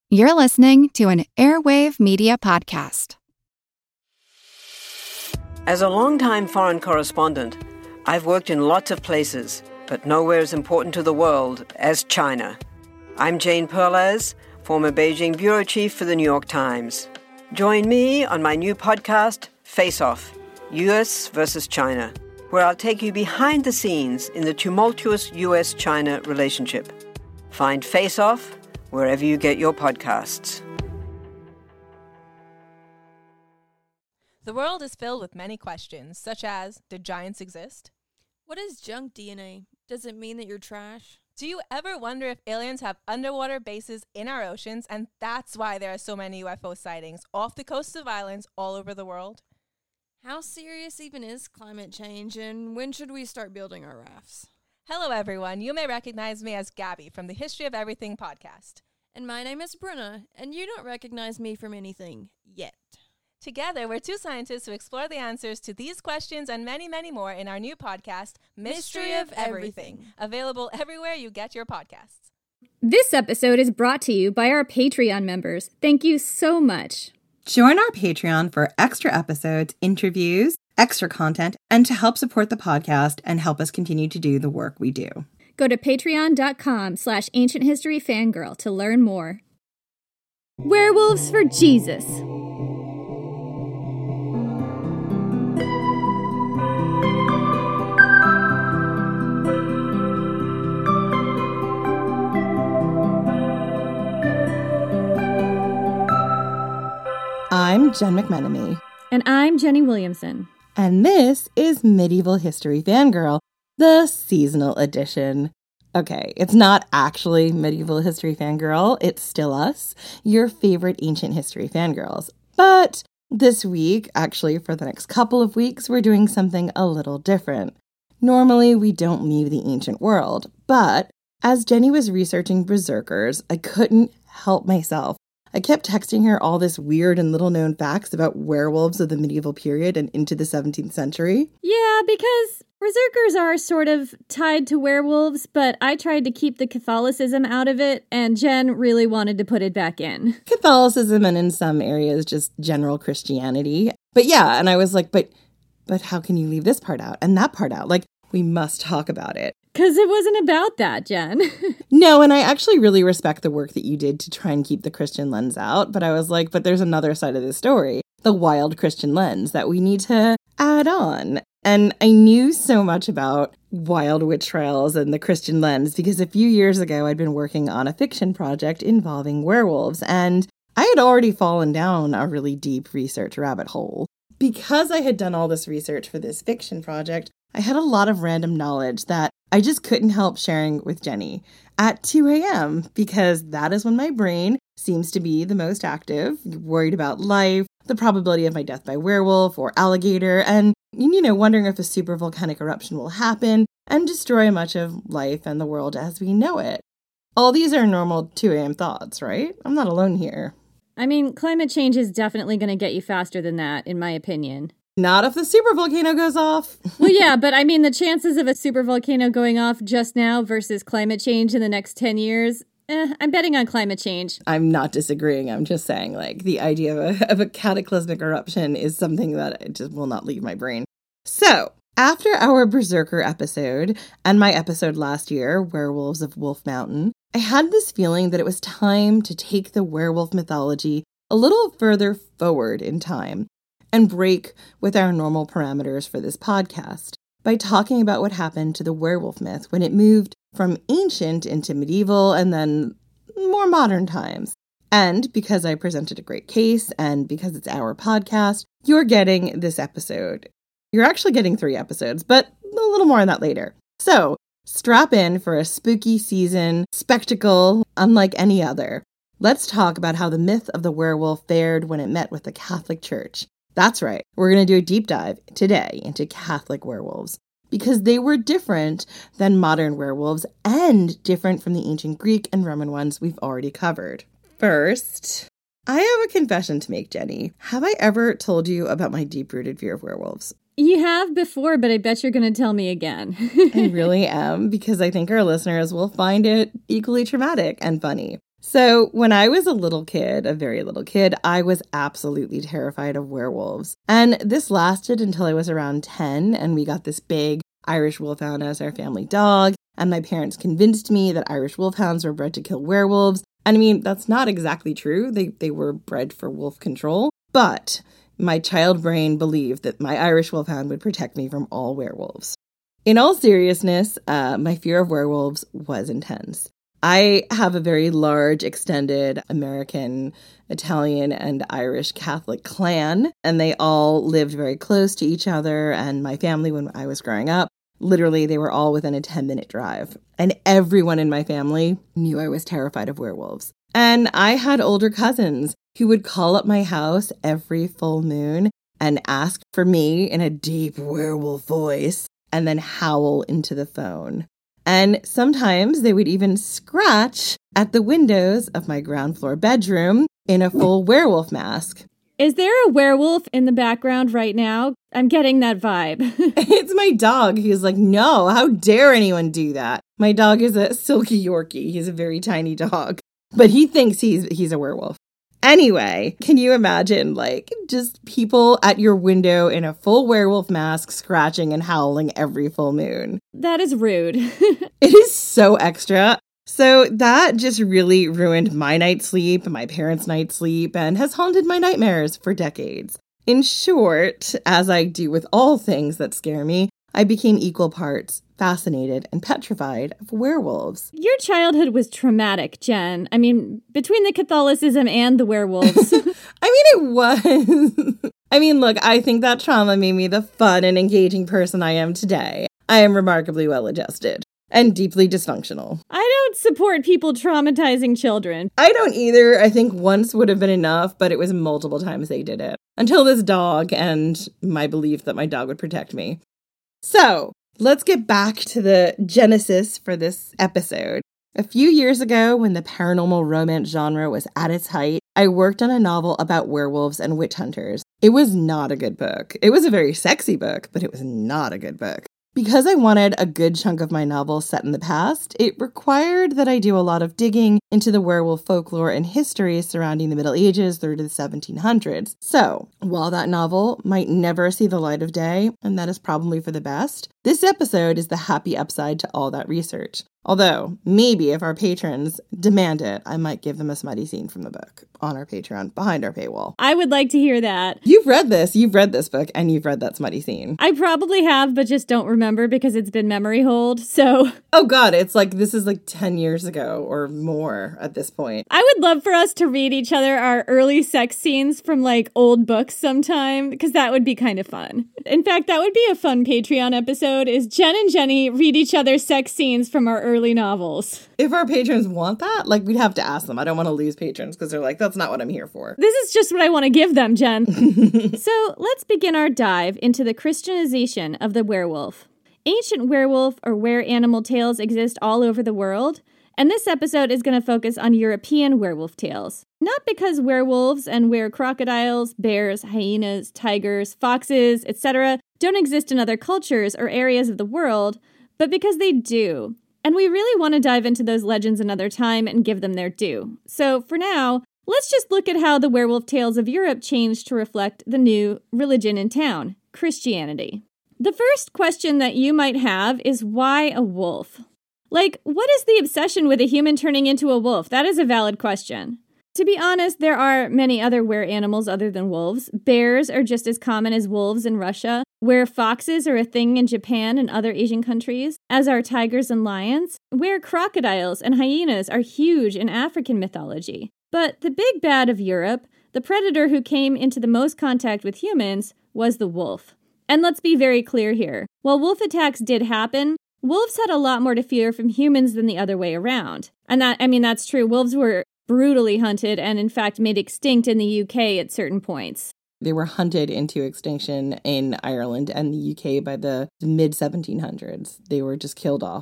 You're listening to an Airwave Media Podcast. As a longtime foreign correspondent, I've worked in lots of places, but nowhere as important to the world as China. I'm Jane Perlez, former Beijing bureau chief for the New York Times. Join me on my new podcast, Face Off, U.S. versus China, where I'll take you behind the scenes in the tumultuous U.S.-China relationship. Find Face Off wherever you get your podcasts. The world is filled with many questions, such as, did giants exist? What is junk DNA? Does it mean that you're trash? Do you ever wonder if aliens have underwater bases in our oceans, and that's why there are so many UFO sightings off the coasts of islands all over the world? How serious even is climate change, and when should we start building our rafts? Hello, everyone. You may recognize me as Gabby from the History of Everything podcast. And my name is Bruna, and you don't recognize me from anything yet. Together, we're two scientists who explore the answers to these questions and many, many more in our new podcast, Mystery of Everything, available everywhere you get your podcasts. This episode is brought to you by our Patreon members. Thank you so much. Join our Patreon for extra episodes, interviews, extra content, and to help support the podcast and help us continue to do the work we do. Go to patreon.com/ancienthistoryfangirl to learn more. Werewolves for Jesus. I'm Jen McMenemy. And I'm Jenny Williamson. And this is Medieval History Fangirl, the seasonal edition. Okay, it's not actually Medieval History Fangirl, it's still us, your favorite ancient history fangirls. But this week, actually for the next couple of weeks, we're doing something a little different. Normally, we don't leave the ancient world, but as Jenny was researching berserkers, I couldn't help myself. I kept texting her all this weird and little-known facts about werewolves of the medieval period and into the 17th century. Yeah, because berserkers are sort of tied to werewolves, but I tried to keep the Catholicism out of it, and Jen really wanted to put it back in. Catholicism and in some areas just general Christianity. But yeah, and I was like, but how can you leave this part out and that part out? Like, we must talk about it. Because it wasn't about that, Jen. No, and I actually really respect the work that you did to try and keep the Christian lens out. But I was like, but there's another side of the story, the wild Christian lens that we need to add on. And I knew so much about wild witch trials and the Christian lens because a few years ago I'd been working on a fiction project involving werewolves. And I had already fallen down a really deep research rabbit hole. Because I had done all this research for this fiction project, I had a lot of random knowledge that I just couldn't help sharing with Jenny at 2 a.m. because that is when my brain seems to be the most active, worried about life, the probability of my death by werewolf or alligator, and, wondering if a super volcanic eruption will happen and destroy much of life and the world as we know it. All these are normal 2 a.m. thoughts, right? I'm not alone here. I mean, climate change is definitely going to get you faster than that, in my opinion. Not if the supervolcano goes off. Well, yeah, but I mean, the chances of a supervolcano going off just now versus climate change in the next 10 years, I'm betting on climate change. I'm not disagreeing. I'm just saying, the idea of a cataclysmic eruption is something that it just will not leave my brain. So, after our Berserker episode and my episode last year, Werewolves of Wolf Mountain, I had this feeling that it was time to take the werewolf mythology a little further forward in time and break with our normal parameters for this podcast by talking about what happened to the werewolf myth when it moved from ancient into medieval and then more modern times. And because I presented a great case and because it's our podcast, you're getting this episode. You're actually getting 3 episodes, but a little more on that later. So strap in for a spooky season spectacle unlike any other. Let's talk about how the myth of the werewolf fared when it met with the Catholic Church. That's right, we're going to do a deep dive today into Catholic werewolves because they were different than modern werewolves and different from the ancient Greek and Roman ones we've already covered. First, I have a confession to make, Jenny. Have I ever told you about my deep-rooted fear of werewolves? You have before, but I bet you're going to tell me again. I really am, because I think our listeners will find it equally traumatic and funny. So when I was a little kid, a very little kid, I was absolutely terrified of werewolves. And this lasted until I was around 10, and we got this big Irish Wolfhound as our family dog. And my parents convinced me that Irish Wolfhounds were bred to kill werewolves. And I mean, that's not exactly true. They were bred for wolf control. But my child brain believed that my Irish Wolfhound would protect me from all werewolves. In all seriousness, my fear of werewolves was intense. I have a very large, extended American, Italian, and Irish Catholic clan, and they all lived very close to each other. And my family, when I was growing up, literally, they were all within a 10-minute drive. And everyone in my family knew I was terrified of werewolves. And I had older cousins who would call up my house every full moon and ask for me in a deep werewolf voice and then howl into the phone. And sometimes they would even scratch at the windows of my ground floor bedroom in a full werewolf mask. Is there a werewolf in the background right now? I'm getting that vibe. It's my dog. He's like, no, how dare anyone do that? My dog is a silky Yorkie. He's a very tiny dog, but he thinks he's a werewolf. Anyway, can you imagine, like, just people at your window in a full werewolf mask scratching and howling every full moon? That is rude. It is so extra. So that just really ruined my night's sleep, my parents' night's sleep, and has haunted my nightmares for decades. In short, as I do with all things that scare me, I became equal parts fascinated and petrified of werewolves. Your childhood was traumatic, Jen. I mean, between the Catholicism and the werewolves. It was. Look, I think that trauma made me the fun and engaging person I am today. I am remarkably well-adjusted and deeply dysfunctional. I don't support people traumatizing children. I don't either. I think once would have been enough, but it was multiple times they did it. Until this dog and my belief that my dog would protect me. So, let's get back to the genesis for this episode. A few years ago, when the paranormal romance genre was at its height, I worked on a novel about werewolves and witch hunters. It was not a good book. It was a very sexy book, but it was not a good book. Because I wanted a good chunk of my novel set in the past, it required that I do a lot of digging into the werewolf folklore and history surrounding the Middle Ages through to the 1700s. So, while that novel might never see the light of day, and that is probably for the best, this episode is the happy upside to all that research. Although, maybe if our patrons demand it, I might give them a smutty scene from the book on our Patreon behind our paywall. I would like to hear that. You've read this book, and you've read that smutty scene. I probably have, but just don't remember because it's been memory hold, so... Oh god, this is 10 years ago or more at this point. I would love for us to read each other our early sex scenes from old books sometime, because that would be kind of fun. In fact, that would be a fun Patreon episode, is Jen and Jenny read each other sex scenes from our early novels. If our patrons want that, we'd have to ask them. I don't want to lose patrons because they're like, that's not what I'm here for. This is just what I want to give them, Jen. So let's begin our dive into the Christianization of the werewolf. Ancient werewolf or were-animal tales exist all over the world, and this episode is going to focus on European werewolf tales. Not because werewolves and were-crocodiles, bears, hyenas, tigers, foxes, etc. don't exist in other cultures or areas of the world, but because they do. And we really want to dive into those legends another time and give them their due. So for now, let's just look at how the werewolf tales of Europe changed to reflect the new religion in town, Christianity. The first question that you might have is, why a wolf? What is the obsession with a human turning into a wolf? That is a valid question. To be honest, there are many other were-animals other than wolves. Bears are just as common as wolves in Russia. Were-foxes are a thing in Japan and other Asian countries, as are tigers and lions. Were-crocodiles and hyenas are huge in African mythology. But the big bad of Europe, the predator who came into the most contact with humans, was the wolf. And let's be very clear here. While wolf attacks did happen, wolves had a lot more to fear from humans than the other way around. And that's true. Wolves were brutally hunted and, in fact, made extinct in the UK at certain points. They were hunted into extinction in Ireland and the UK by the mid-1700s. They were just killed off.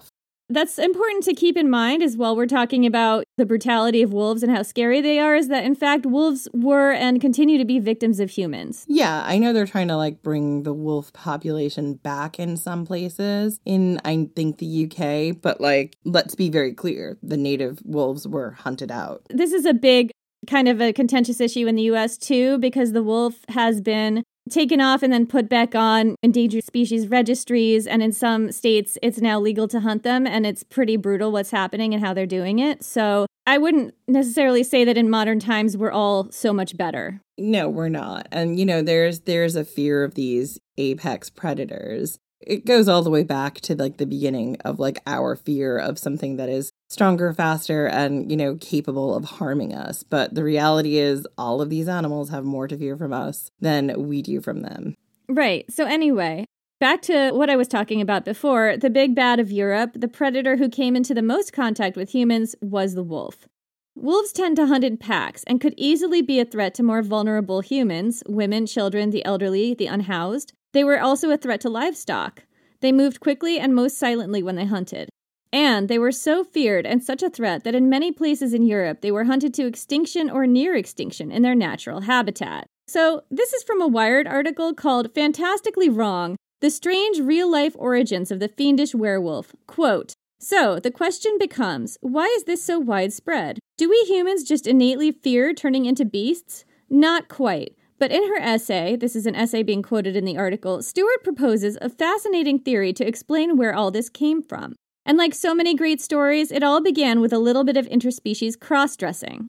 That's important to keep in mind as well. We're talking about the brutality of wolves and how scary they are, is that in fact wolves were and continue to be victims of humans. Yeah, I know they're trying to like bring the wolf population back in some places in, I think, the UK, but like, let's be very clear, the native wolves were hunted out. This is a big kind of a contentious issue in the US too, because the wolf has been taken off and then put back on endangered species registries, and in some states it's now legal to hunt them, and it's pretty brutal what's happening and how they're doing it. So I wouldn't necessarily say that in modern times we're all so much better. No, we're not. And, you know, there's a fear of these apex predators. It goes all the way back to like the beginning of like our fear of something that is stronger, faster, and, you know, capable of harming us. But the reality is all of these animals have more to fear from us than we do from them. Right. So anyway, back to what I was talking about before, the big bad of Europe, the predator who came into the most contact with humans was the wolf. Wolves tend to hunt in packs and could easily be a threat to more vulnerable humans, women, children, the elderly, the unhoused. They were also a threat to livestock. They moved quickly and most silently when they hunted. And they were so feared and such a threat that in many places in Europe, they were hunted to extinction or near extinction in their natural habitat. So this is from a Wired article called Fantastically Wrong, The Strange Real-Life Origins of the Fiendish Werewolf. Quote, "So, the question becomes, why is this so widespread? Do we humans just innately fear turning into beasts? Not quite. But in her essay, this is an essay being quoted in the article, Stewart proposes a fascinating theory to explain where all this came from. And like so many great stories, it all began with a little bit of interspecies cross-dressing.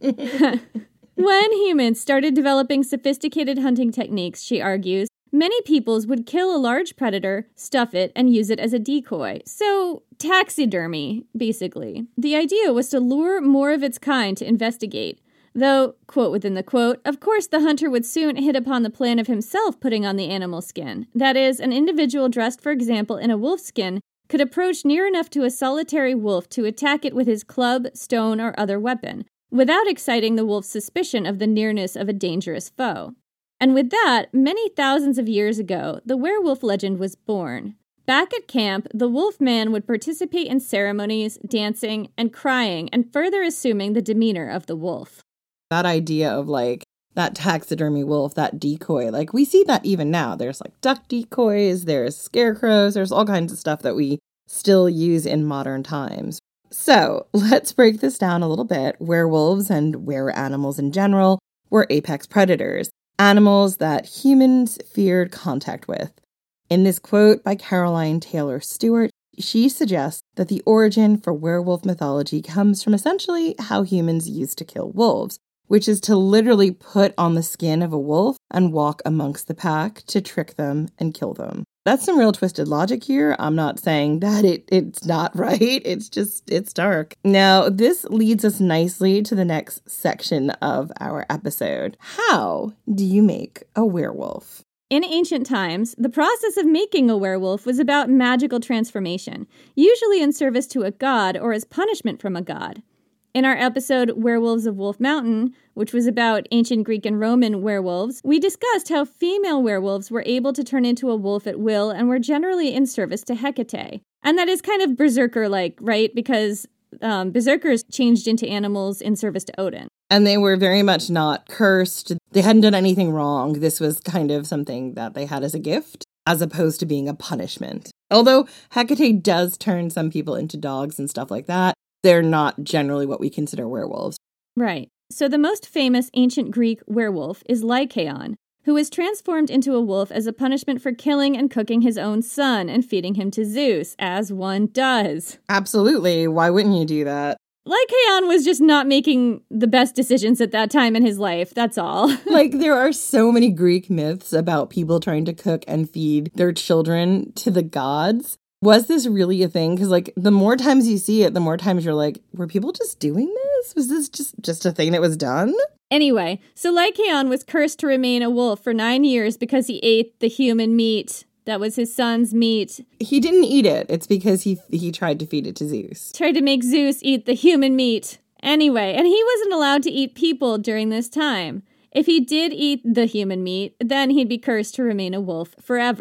When humans started developing sophisticated hunting techniques, she argues, many peoples would kill a large predator, stuff it, and use it as a decoy. So, taxidermy, basically. The idea was to lure more of its kind to investigate. Though, quote within the quote, of course the hunter would soon hit upon the plan of himself putting on the animal skin. That is, an individual dressed, for example, in a wolf skin could approach near enough to a solitary wolf to attack it with his club, stone, or other weapon, without exciting the wolf's suspicion of the nearness of a dangerous foe. And with that, many thousands of years ago, the werewolf legend was born. Back at camp, the wolf man would participate in ceremonies, dancing, and crying, and further assuming the demeanor of the wolf. That idea of like that taxidermy wolf, that decoy, like we see that even now. There's like duck decoys, there's scarecrows, there's all kinds of stuff that we still use in modern times. So let's break this down a little bit. Werewolves and were animals in general were apex predators, animals that humans feared contact with. In this quote by Caroline Taylor Stewart, she suggests that the origin for werewolf mythology comes from essentially how humans used to kill wolves, which is to literally put on the skin of a wolf and walk amongst the pack to trick them and kill them. That's some real twisted logic here. I'm not saying that it's not right. It's dark. Now, this leads us nicely to the next section of our episode. How do you make a werewolf? In ancient times, the process of making a werewolf was about magical transformation, usually in service to a god or as punishment from a god. In our episode, Werewolves of Wolf Mountain, which was about ancient Greek and Roman werewolves, we discussed how female werewolves were able to turn into a wolf at will and were generally in service to Hecate. And that is kind of berserker-like, right? Because berserkers changed into animals in service to Odin. And they were very much not cursed. They hadn't done anything wrong. This was kind of something that they had as a gift, as opposed to being a punishment. Although Hecate does turn some people into dogs and stuff like that, they're not generally what we consider werewolves. Right. So the most famous ancient Greek werewolf is Lycaon, who was transformed into a wolf as a punishment for killing and cooking his own son and feeding him to Zeus, as one does. Absolutely. Why wouldn't you do that? Lycaon was just not making the best decisions at that time in his life, that's all. Like, there are so many Greek myths about people trying to cook and feed their children to the gods. Was this really a thing? Because, like, the more times you see it, the more times you're like, were people just doing this? Was this just a thing that was done? Anyway, so Lycaon was cursed to remain a wolf for 9 years because he ate the human meat. That was his son's meat. He didn't eat it. It's because he tried to feed it to Zeus. Tried to make Zeus eat the human meat. Anyway, and he wasn't allowed to eat people during this time. If he did eat the human meat, then he'd be cursed to remain a wolf forever.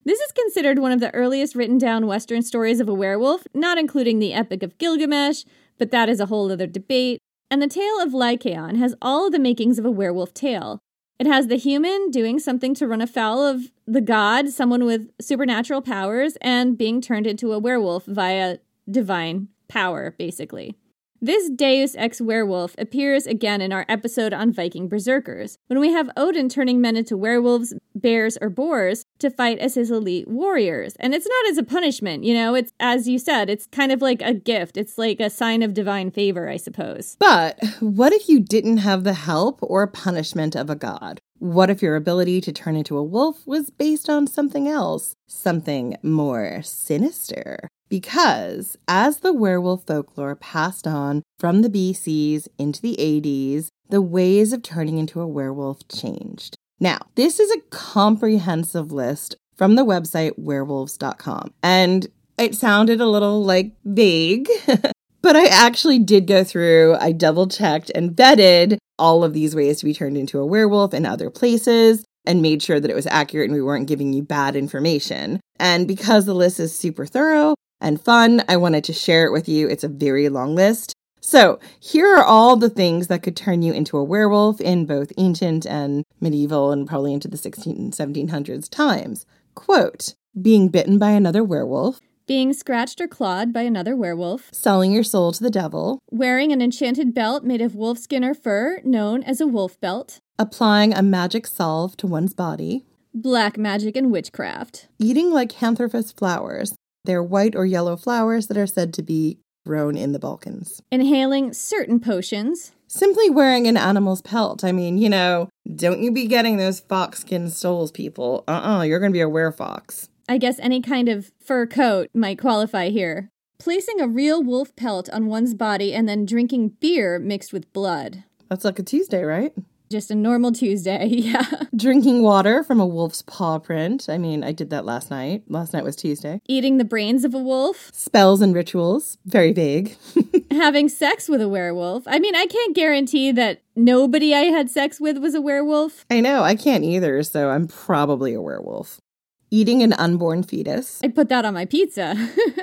This is considered one of the earliest written down Western stories of a werewolf, not including the Epic of Gilgamesh, but that is a whole other debate. And the tale of Lycaon has all of the makings of a werewolf tale. It has the human doing something to run afoul of the god, someone with supernatural powers, and being turned into a werewolf via divine power, basically. This Deus Ex Werewolf appears again in our episode on Viking berserkers, when we have Odin turning men into werewolves, bears, or boars to fight as his elite warriors. And it's not as a punishment, it's, as you said, it's kind of like a gift. It's like a sign of divine favor, I suppose. But what if you didn't have the help or punishment of a god? What if your ability to turn into a wolf was based on something else? Something more sinister? Because as the werewolf folklore passed on from the BCs into the ADs, the ways of turning into a werewolf changed. Now, this is a comprehensive list from the website werewolves.com, and it sounded a little vague, but I actually did go through, I double-checked and vetted all of these ways to be turned into a werewolf in other places, and made sure that it was accurate and we weren't giving you bad information. And because the list is super thorough and fun, I wanted to share it with you. It's a very long list. So here are all the things that could turn you into a werewolf in both ancient and medieval and probably into the 1600s and 1700s times. Quote, being bitten by another werewolf. Being scratched or clawed by another werewolf. Selling your soul to the devil. Wearing an enchanted belt made of wolfskin or fur, known as a wolf belt. Applying a magic salve to one's body. Black magic and witchcraft. Eating lycanthropous flowers. They're white or yellow flowers that are said to be grown in the Balkans. Inhaling certain potions. Simply wearing an animal's pelt. I mean, don't you be getting those foxskin stoles, people. You're going to be a werefox. I guess any kind of fur coat might qualify here. Placing a real wolf pelt on one's body and then drinking beer mixed with blood. That's like a Tuesday, right? Just a normal Tuesday, yeah. Drinking water from a wolf's paw print. I mean, I did that last night. Last night was Tuesday. Eating the brains of a wolf. Spells and rituals. Very vague. Having sex with a werewolf. I mean, I can't guarantee that nobody I had sex with was a werewolf. I know, I can't either, so I'm probably a werewolf. Eating an unborn fetus. I put that on my pizza.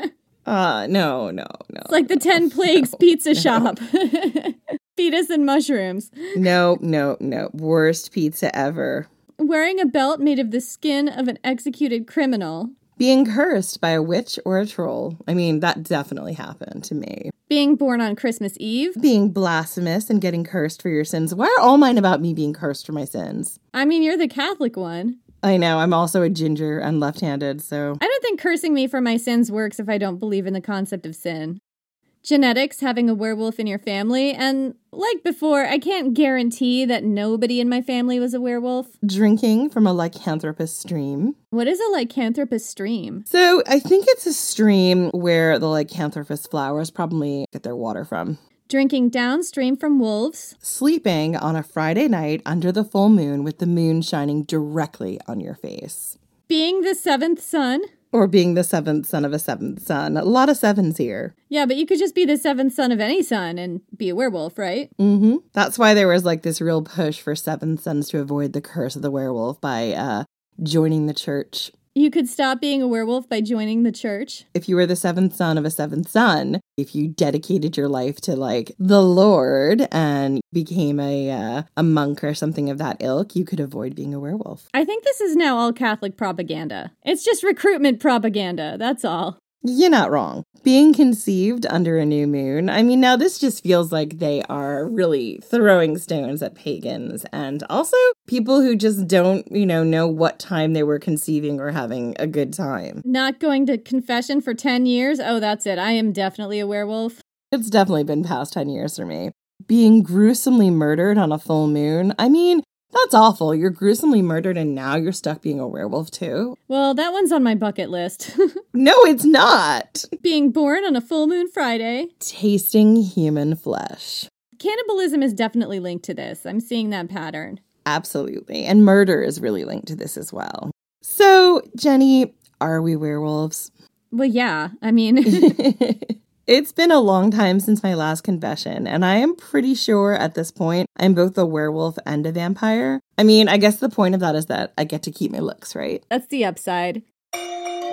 No. It's like the 10 Plagues pizza shop. Fetus and mushrooms. No. Worst pizza ever. Wearing a belt made of the skin of an executed criminal. Being cursed by a witch or a troll. I mean, that definitely happened to me. Being born on Christmas Eve. Being blasphemous and getting cursed for your sins. Why are all mine about me being cursed for my sins? I mean, you're the Catholic one. I know, I'm also a ginger and left-handed, so... I don't think cursing me for my sins works if I don't believe in the concept of sin. Genetics, having a werewolf in your family, and like before, I can't guarantee that nobody in my family was a werewolf. Drinking from a lycanthropous stream. What is a lycanthropous stream? So, I think it's a stream where the lycanthropous flowers probably get their water from. Drinking downstream from wolves. Sleeping on a Friday night under the full moon with the moon shining directly on your face. Being the seventh son. Or being the seventh son of a seventh son. A lot of sevens here. Yeah, but you could just be the seventh son of any son and be a werewolf, right? Mm-hmm. That's why there was this real push for seventh sons to avoid the curse of the werewolf by joining the church. You could stop being a werewolf by joining the church. If you were the seventh son of a seventh son, if you dedicated your life to the Lord and became a monk or something of that ilk, you could avoid being a werewolf. I think this is now all Catholic propaganda. It's just recruitment propaganda, that's all. You're not wrong. Being conceived under a new moon. I mean, now this just feels like they are really throwing stones at pagans and also people who just don't, know what time they were conceiving or having a good time. Not going to confession for 10 years? Oh, that's it. I am definitely a werewolf. It's definitely been past 10 years for me. Being gruesomely murdered on a full moon. I mean, that's awful. You're gruesomely murdered and now you're stuck being a werewolf too. Well, that one's on my bucket list. No, it's not. Being born on a full moon Friday. Tasting human flesh. Cannibalism is definitely linked to this. I'm seeing that pattern. Absolutely. And murder is really linked to this as well. So, Jenny, are we werewolves? Well, yeah. I mean... It's been a long time since my last confession, and I am pretty sure at this point I'm both a werewolf and a vampire. I mean, I guess the point of that is that I get to keep my looks, right? That's the upside.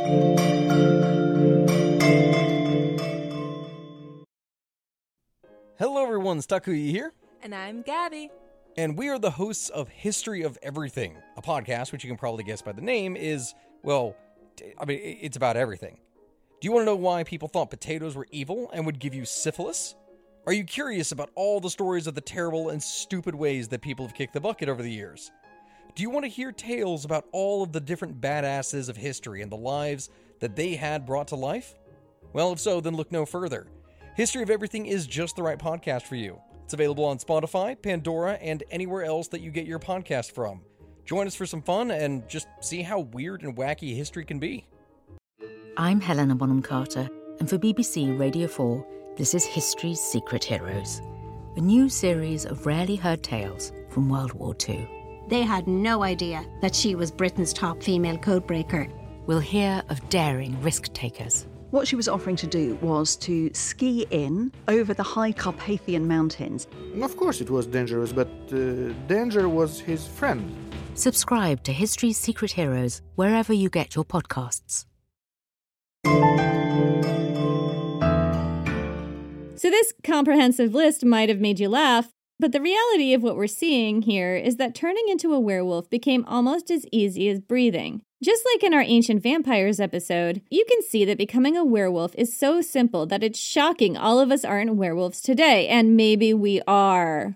Hello everyone, Takuya here. And I'm Gabby. And we are the hosts of History of Everything, a podcast which you can probably guess by the name is, well, it's about everything. Do you want to know why people thought potatoes were evil and would give you syphilis? Are you curious about all the stories of the terrible and stupid ways that people have kicked the bucket over the years? Do you want to hear tales about all of the different badasses of history and the lives that they had brought to life? Well, if so, then look no further. History of Everything is just the right podcast for you. It's available on Spotify, Pandora, and anywhere else that you get your podcast from. Join us for some fun and just see how weird and wacky history can be. I'm Helena Bonham Carter, and for BBC Radio 4, this is History's Secret Heroes, a new series of rarely heard tales from World War II. They had no idea that she was Britain's top female codebreaker. We'll hear of daring risk-takers. What she was offering to do was to ski in over the high Carpathian mountains. Of course it was dangerous, but danger was his friend. Subscribe to History's Secret Heroes wherever you get your podcasts. So this comprehensive list might have made you laugh, but the reality of what we're seeing here is that turning into a werewolf became almost as easy as breathing. Just like in our Ancient Vampires episode, you can see that becoming a werewolf is so simple that it's shocking all of us aren't werewolves today, and maybe we are.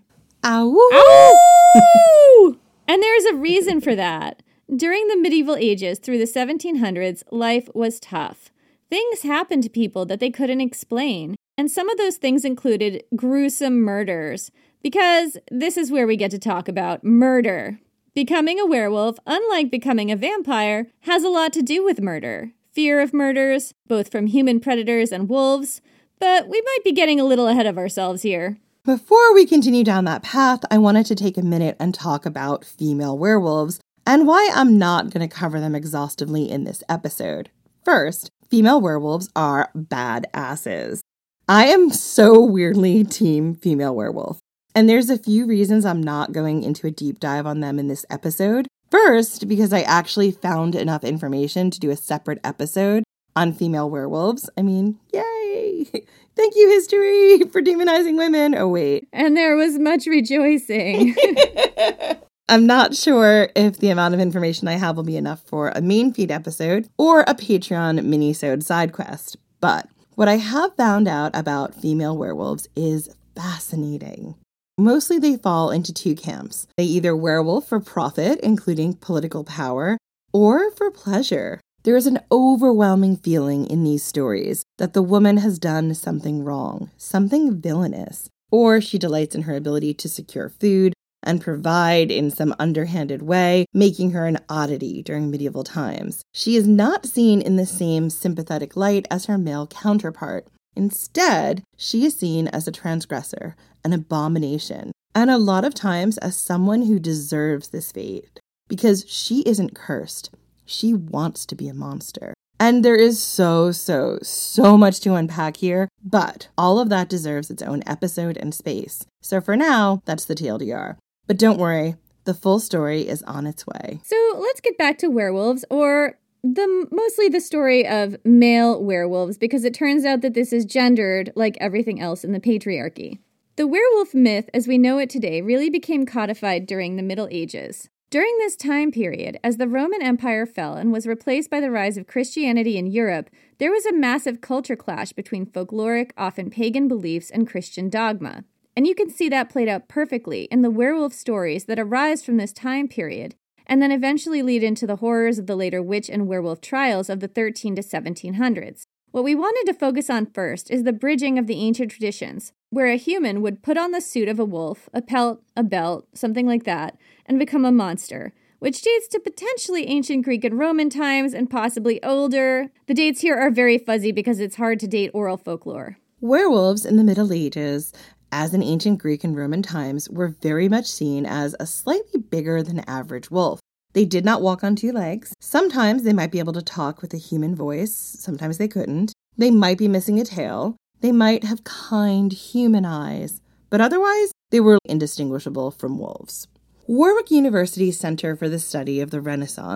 Ow! Ow! And there's a reason for that. During the medieval ages through the 1700s, life was tough. Things happened to people that they couldn't explain, and some of those things included gruesome murders. Because this is where we get to talk about murder. Becoming a werewolf, unlike becoming a vampire, has a lot to do with murder. Fear of murders, both from human predators and wolves. But we might be getting a little ahead of ourselves here. Before we continue down that path, I wanted to take a minute and talk about female werewolves and why I'm not going to cover them exhaustively in this episode. First, female werewolves are badasses. I am so weirdly team female werewolf. And there's a few reasons I'm not going into a deep dive on them in this episode. First, because I actually found enough information to do a separate episode on female werewolves. I mean, yay! Thank you, history, for demonizing women. Oh, wait. And there was much rejoicing. I'm not sure if the amount of information I have will be enough for a main feed episode or a Patreon mini-sode side quest. But what I have found out about female werewolves is fascinating. Mostly they fall into two camps. They either werewolf for profit, including political power, or for pleasure. There is an overwhelming feeling in these stories that the woman has done something wrong, something villainous, or she delights in her ability to secure food and provide in some underhanded way, making her an oddity during medieval times. She is not seen in the same sympathetic light as her male counterpart. Instead, she is seen as a transgressor, an abomination, and a lot of times as someone who deserves this fate. Because she isn't cursed. She wants to be a monster. And there is so much to unpack here, but all of that deserves its own episode and space. So for now, that's the TLDR. But don't worry, the full story is on its way. So let's get back to werewolves, or mostly the story of male werewolves, because it turns out that this is gendered like everything else in the patriarchy. The werewolf myth, as we know it today, really became codified during the Middle Ages. During this time period, as the Roman Empire fell and was replaced by the rise of Christianity in Europe, there was a massive culture clash between folkloric, often pagan beliefs and Christian dogma. And you can see that played out perfectly in the werewolf stories that arise from this time period, and then eventually lead into the horrors of the later witch and werewolf trials of the 13 to 1700s. What we wanted to focus on first is the bridging of the ancient traditions, where a human would put on the suit of a wolf, a pelt, a belt, something like that, and become a monster, which dates to potentially ancient Greek and Roman times and possibly older. The dates here are very fuzzy because it's hard to date oral folklore. Werewolves in the Middle Ages, as in ancient Greek and Roman times, were very much seen as a slightly bigger than average wolf. They did not walk on two legs. Sometimes they might be able to talk with a human voice. Sometimes they couldn't. They might be missing a tail. They might have kind human eyes. But otherwise, they were indistinguishable from wolves. Warwick University's Center for the Study of the Renaissance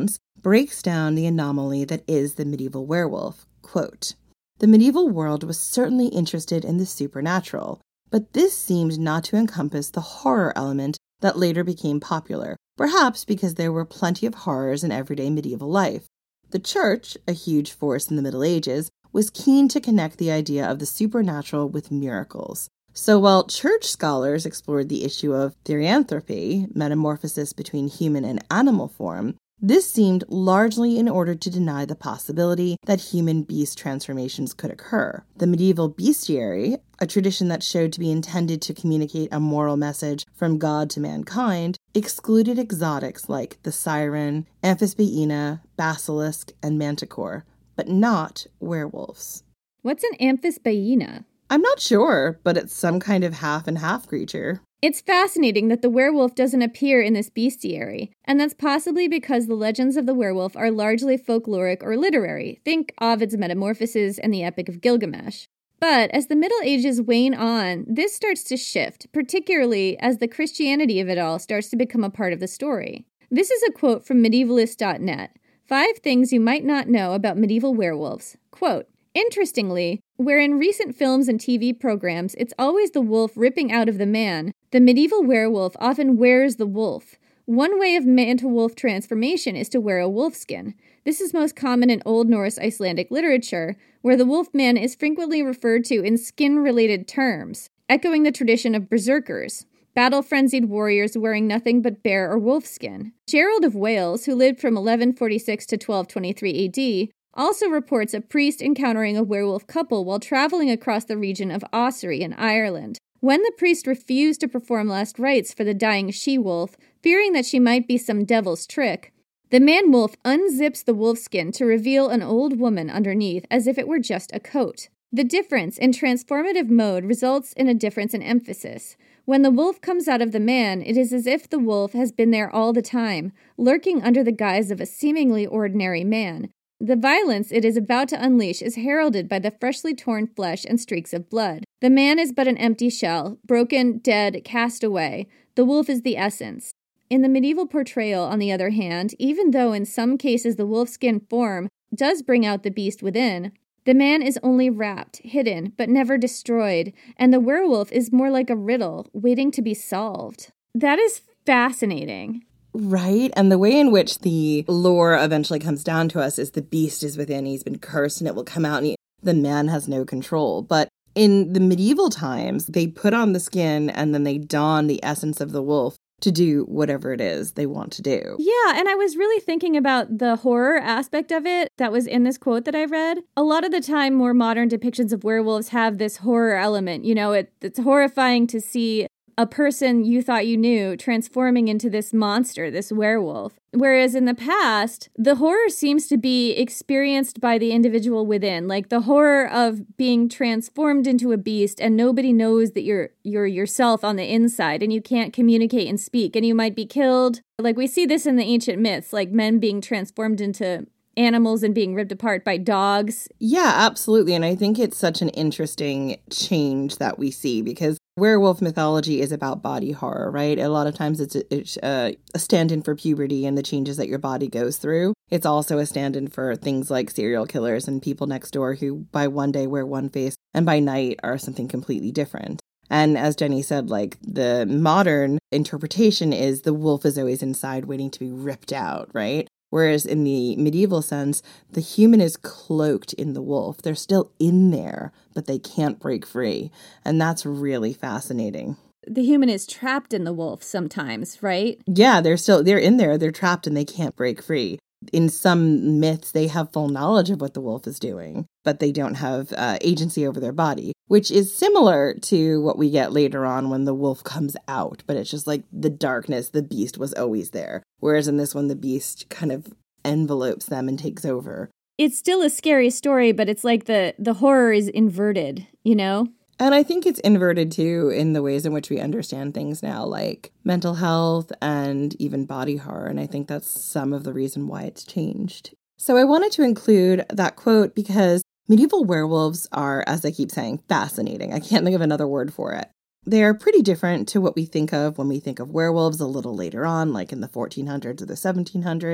breaks down the anomaly that is the medieval werewolf. Quote, "The medieval world was certainly interested in the supernatural, but this seemed not to encompass the horror element that later became popular, perhaps because there were plenty of horrors in everyday medieval life. The Church, a huge force in the Middle Ages, was keen to connect the idea of the supernatural with miracles. So while Church scholars explored the issue of therianthropy, metamorphosis between human and animal form, this seemed largely in order to deny the possibility that human-beast transformations could occur. The medieval bestiary, a tradition that showed to be intended to communicate a moral message from God to mankind, excluded exotics like the siren, amphisbaena, basilisk, and manticore, but not werewolves." What's an amphisbaena? I'm not sure, but it's some kind of half and half creature. It's fascinating that the werewolf doesn't appear in this bestiary, and that's possibly because the legends of the werewolf are largely folkloric or literary. Think Ovid's Metamorphoses and the Epic of Gilgamesh. But as the Middle Ages wane on, this starts to shift, particularly as the Christianity of it all starts to become a part of the story. This is a quote from medievalist.net. 5 things you might not know about medieval werewolves. Quote, "Interestingly, where in recent films and TV programs it's always the wolf ripping out of the man, the medieval werewolf often wears the wolf. One way of man-to-wolf transformation is to wear a wolfskin. This is most common in Old Norse Icelandic literature, where the wolfman is frequently referred to in skin-related terms, echoing the tradition of berserkers, battle-frenzied warriors wearing nothing but bear or wolfskin. Gerald of Wales, who lived from 1146 to 1223 AD, also reports a priest encountering a werewolf couple while traveling across the region of Ossory in Ireland. When the priest refused to perform last rites for the dying she-wolf, fearing that she might be some devil's trick, the man-wolf unzips the wolfskin to reveal an old woman underneath as if it were just a coat. The difference in transformative mode results in a difference in emphasis. When the wolf comes out of the man, it is as if the wolf has been there all the time, lurking under the guise of a seemingly ordinary man. The violence it is about to unleash is heralded by the freshly torn flesh and streaks of blood. The man is but an empty shell, broken, dead, cast away. The wolf is the essence. In the medieval portrayal, on the other hand, even though in some cases the wolfskin form does bring out the beast within, the man is only wrapped, hidden, but never destroyed, and the werewolf is more like a riddle, waiting to be solved. That is fascinating. Right, and the way in which the lore eventually comes down to us is the beast is within, he's been cursed, and it will come out, and the man has no control. But in the medieval times, they put on the skin, and then they don the essence of the wolf to do whatever it is they want to do. Yeah, and I was really thinking about the horror aspect of it that was in this quote that I read. A lot of the time, more modern depictions of werewolves have this horror element. You know, it's horrifying to see a person you thought you knew transforming into this monster, this werewolf. Whereas in the past, the horror seems to be experienced by the individual within, like the horror of being transformed into a beast and nobody knows that you're yourself on the inside and you can't communicate and speak and you might be killed. Like we see this in the ancient myths, like men being transformed into animals and being ripped apart by dogs. Yeah, absolutely. And I think it's such an interesting change that we see because werewolf mythology is about body horror, right? A lot of times it's a stand-in for puberty and the changes that your body goes through. It's also a stand-in for things like serial killers and people next door who by one day wear one face and by night are something completely different. And as Jenny said, like the modern interpretation is the wolf is always inside waiting to be ripped out, right? Whereas in the medieval sense, the human is cloaked in the wolf. They're still in there, but they can't break free. And that's really fascinating. The human is trapped in the wolf sometimes, right? Yeah, they're in there, they're trapped and they can't break free. In some myths, they have full knowledge of what the wolf is doing, but they don't have agency over their body, which is similar to what we get later on when the wolf comes out. But it's just like the darkness, the beast was always there. Whereas in this one, the beast kind of envelopes them and takes over. It's still a scary story, but it's like the horror is inverted, you know? And I think it's inverted, too, in the ways in which we understand things now, like mental health and even body horror. And I think that's some of the reason why it's changed. So I wanted to include that quote because medieval werewolves are, as I keep saying, fascinating. I can't think of another word for it. They are pretty different to what we think of when we think of werewolves a little later on, like in the 1400s or the 1700s.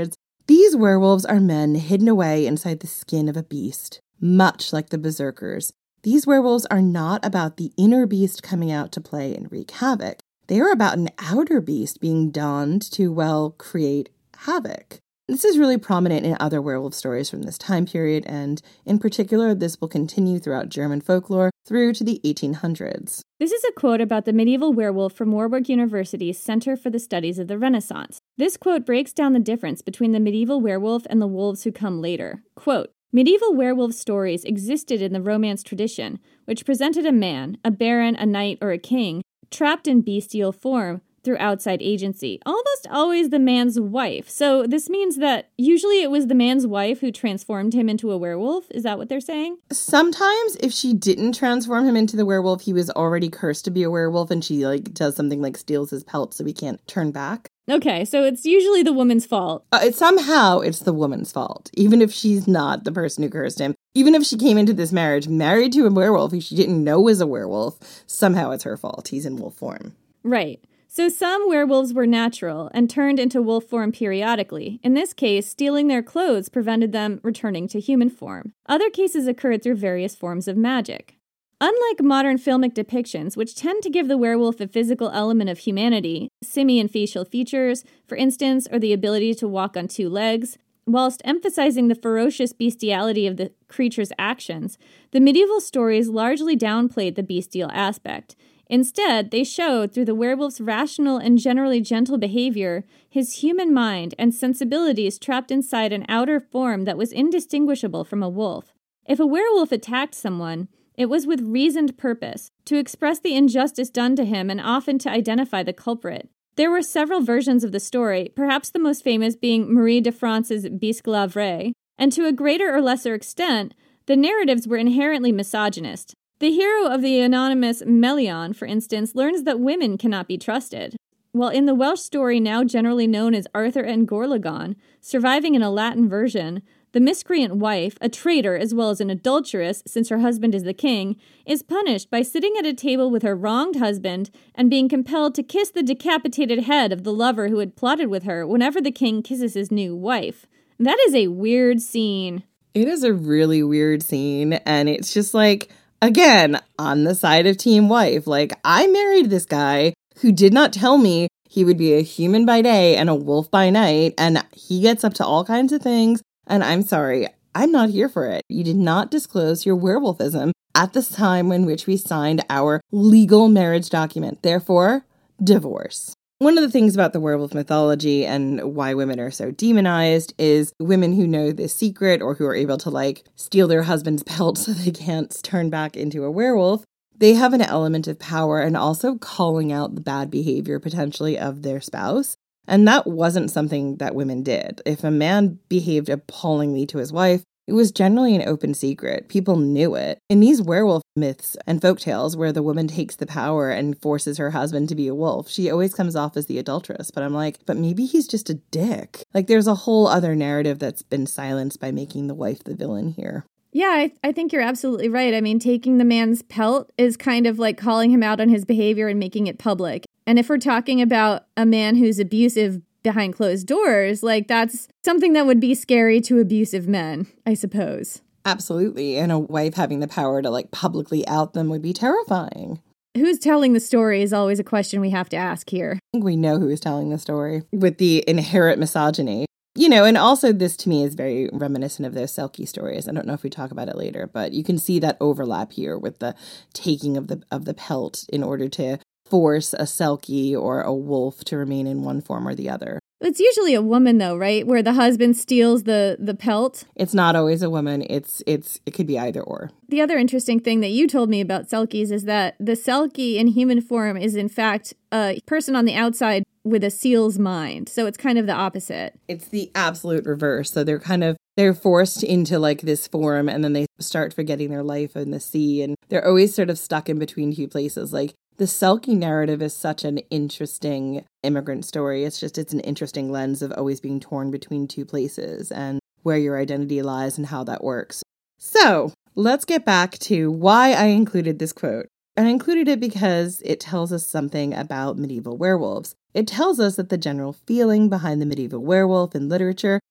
These werewolves are men hidden away inside the skin of a beast, much like the berserkers. These werewolves are not about the inner beast coming out to play and wreak havoc. They are about an outer beast being donned to, well, create havoc. This is really prominent in other werewolf stories from this time period, and in particular, this will continue throughout German folklore through to the 1800s. This is a quote about the medieval werewolf from Warburg University's Center for the Studies of the Renaissance. This quote breaks down the difference between the medieval werewolf and the wolves who come later. Quote, "Medieval werewolf stories existed in the Romance tradition, which presented a man, a baron, a knight, or a king, trapped in bestial form through outside agency, almost always the man's wife." So this means that usually it was the man's wife who transformed him into a werewolf? Is that what they're saying? Sometimes if she didn't transform him into the werewolf, he was already cursed to be a werewolf, and she does something like steals his pelt so he can't turn back. Okay, so it's usually the woman's fault. Somehow it's the woman's fault, even if she's not the person who cursed him. Even if she came into this marriage married to a werewolf who she didn't know was a werewolf, somehow it's her fault. He's in wolf form. Right. So some werewolves were natural and turned into wolf form periodically. In this case, stealing their clothes prevented them returning to human form. Other cases occurred through various forms of magic. Unlike modern filmic depictions, which tend to give the werewolf a physical element of humanity, simian facial features, for instance, or the ability to walk on two legs, whilst emphasizing the ferocious bestiality of the creature's actions, the medieval stories largely downplayed the bestial aspect. Instead, they showed, through the werewolf's rational and generally gentle behavior, his human mind and sensibilities trapped inside an outer form that was indistinguishable from a wolf. If a werewolf attacked someone, it was with reasoned purpose, to express the injustice done to him and often to identify the culprit. There were several versions of the story, perhaps the most famous being Marie de France's Bisque la Vraie, and to a greater or lesser extent, the narratives were inherently misogynist. The hero of the anonymous Melion, for instance, learns that women cannot be trusted. While in the Welsh story now generally known as Arthur and Gorlagon, surviving in a Latin version, the miscreant wife, a traitor as well as an adulteress, since her husband is the king, is punished by sitting at a table with her wronged husband and being compelled to kiss the decapitated head of the lover who had plotted with her whenever the king kisses his new wife. That is a weird scene. It is a really weird scene, and it's just again, on the side of team wife. I married this guy who did not tell me he would be a human by day and a wolf by night, and he gets up to all kinds of things, and I'm sorry, I'm not here for it. You did not disclose your werewolfism at the time in which we signed our legal marriage document. Therefore, divorce. One of the things about the werewolf mythology and why women are so demonized is women who know this secret or who are able to steal their husband's pelt so they can't turn back into a werewolf. They have an element of power and also calling out the bad behavior potentially of their spouse. And that wasn't something that women did. If a man behaved appallingly to his wife, it was generally an open secret. People knew it. In these werewolf myths and folktales where the woman takes the power and forces her husband to be a wolf, she always comes off as the adulteress. But I'm but maybe he's just a dick. There's a whole other narrative that's been silenced by making the wife the villain here. Yeah, I think you're absolutely right. I mean, taking the man's pelt is kind of like calling him out on his behavior and making it public. And if we're talking about a man who's abusive behind closed doors, that's something that would be scary to abusive men, I suppose. Absolutely. And a wife having the power to publicly out them would be terrifying. Who's telling the story is always a question we have to ask here. I think we know who is telling the story with the inherent misogyny. And also this to me is very reminiscent of those Selkie stories. I don't know if we talk about it later, but you can see that overlap here with the taking of the pelt in order to force a Selkie or a wolf to remain in one form or the other. It's usually a woman, though, right? Where the husband steals the pelt. It's not always a woman. It could be either or. The other interesting thing that you told me about Selkies is that the Selkie in human form is, in fact, a person on the outside with a seal's mind. So it's kind of the opposite. It's the absolute reverse. So they're forced into this form, and then they start forgetting their life in the sea, and they're always sort of stuck in between two places. The Selkie narrative is such an interesting immigrant story. It's an interesting lens of always being torn between two places and where your identity lies and how that works. So let's get back to why I included this quote. I included it because it tells us something about medieval werewolves. It tells us that the general feeling behind the medieval werewolf in literature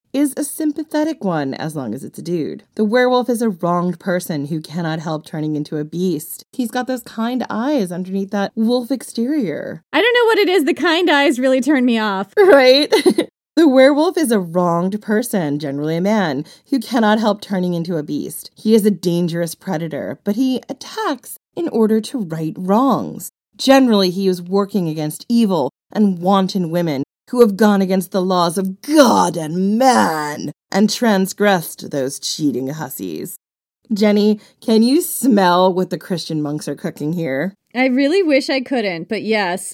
is a sympathetic one as long as it's a dude. The werewolf is a wronged person who cannot help turning into a beast. He's got those kind eyes underneath that wolf exterior. I don't know what it is. The kind eyes really turn me off. Right? The werewolf is a wronged person, generally a man, who cannot help turning into a beast. He is a dangerous predator, but he attacks in order to right wrongs. Generally, he is working against evil and wanton women who have gone against the laws of God and man and transgressed those cheating hussies. Jenny, can you smell what the Christian monks are cooking here? I really wish I couldn't, but yes.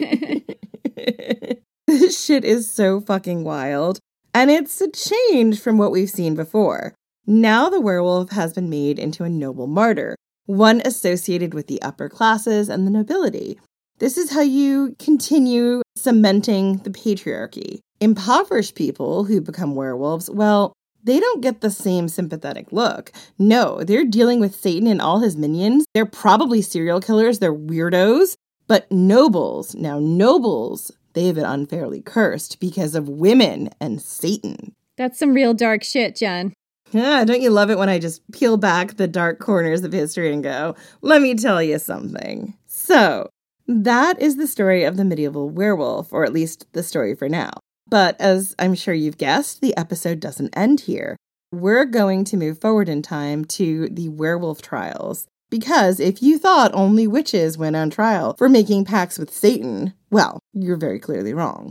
This shit is so fucking wild. And it's a change from what we've seen before. Now the werewolf has been made into a noble martyr, one associated with the upper classes and the nobility. This is how you continue cementing the patriarchy. Impoverished people who become werewolves, well, they don't get the same sympathetic look. No, they're dealing with Satan and all his minions. They're probably serial killers. They're weirdos. But nobles, they've been unfairly cursed because of women and Satan. That's some real dark shit, Jen. Yeah, don't you love it when I just peel back the dark corners of history and go, let me tell you something. So, that is the story of the medieval werewolf, or at least the story for now. But as I'm sure you've guessed, the episode doesn't end here. We're going to move forward in time to the werewolf trials. Because if you thought only witches went on trial for making pacts with Satan, well, you're very clearly wrong.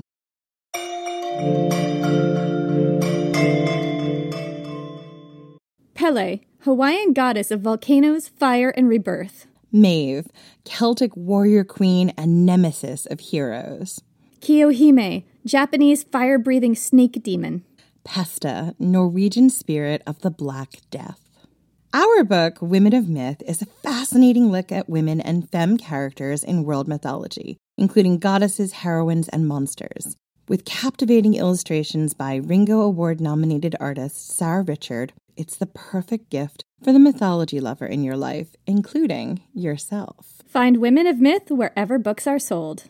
Pele, Hawaiian goddess of volcanoes, fire, and rebirth. Maeve, Celtic warrior queen and nemesis of heroes. Kiyohime, Japanese fire-breathing snake demon. Pesta, Norwegian spirit of the Black Death. Our book, Women of Myth, is a fascinating look at women and femme characters in world mythology, including goddesses, heroines, and monsters. With captivating illustrations by Ringo Award-nominated artist Sarah Richard, it's the perfect gift for the mythology lover in your life, including yourself. Find Women of Myth wherever books are sold.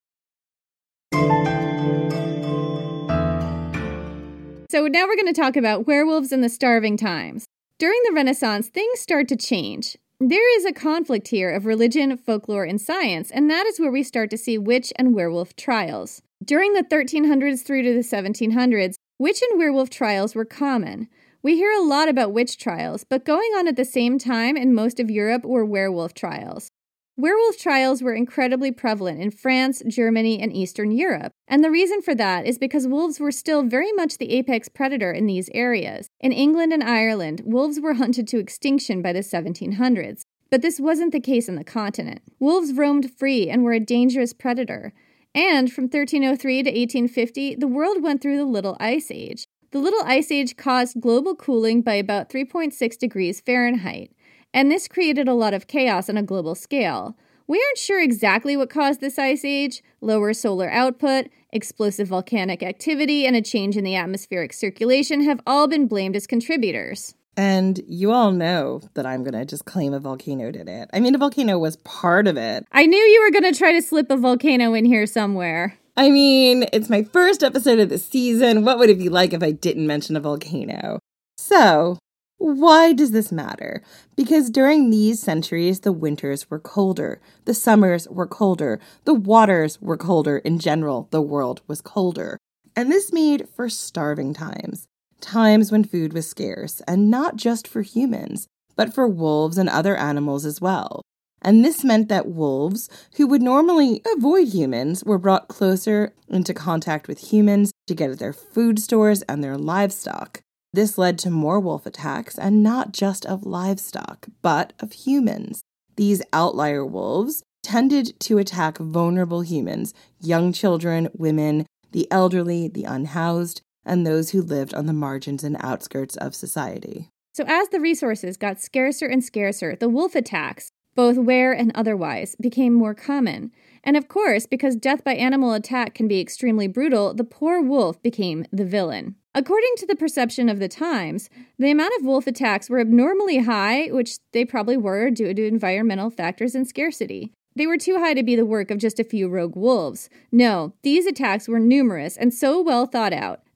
So now we're going to talk about werewolves in the starving times. During the Renaissance, things start to change. There is a conflict here of religion, folklore, and science, and that is where we start to see witch and werewolf trials. During the 1300s through to the 1700s, witch and werewolf trials were common. We hear a lot about witch trials, but going on at the same time in most of Europe were werewolf trials. Werewolf trials were incredibly prevalent in France, Germany, and Eastern Europe, and the reason for that is because wolves were still very much the apex predator in these areas. In England and Ireland, wolves were hunted to extinction by the 1700s, but this wasn't the case in the continent. Wolves roamed free and were a dangerous predator. And from 1303 to 1850, the world went through the Little Ice Age. The Little Ice Age caused global cooling by about 3.6 degrees Fahrenheit, and this created a lot of chaos on a global scale. We aren't sure exactly what caused this ice age. Lower solar output, explosive volcanic activity, and a change in the atmospheric circulation have all been blamed as contributors. And you all know that I'm going to just claim a volcano did it. I mean, a volcano was part of it. I knew you were going to try to slip a volcano in here somewhere. I mean, it's my first episode of the season. What would it be like if I didn't mention a volcano? So, why does this matter? Because during these centuries, the winters were colder, the summers were colder, the waters were colder. In general, the world was colder. And this made for starving times. Times when food was scarce, and not just for humans, but for wolves and other animals as well. And this meant that wolves, who would normally avoid humans, were brought closer into contact with humans to get at their food stores and their livestock. This led to more wolf attacks, and not just of livestock, but of humans. These outlier wolves tended to attack vulnerable humans, young children, women, the elderly, the unhoused, and those who lived on the margins and outskirts of society. So as the resources got scarcer and scarcer, the wolf attacks, both were and otherwise, became more common. And of course, because death by animal attack can be extremely brutal, the poor wolf became the villain. According to the perception of the times, the amount of wolf attacks were abnormally high, which they probably were due to environmental factors and scarcity. They were too high to be the work of just a few rogue wolves. No, these attacks were numerous and so well thought out.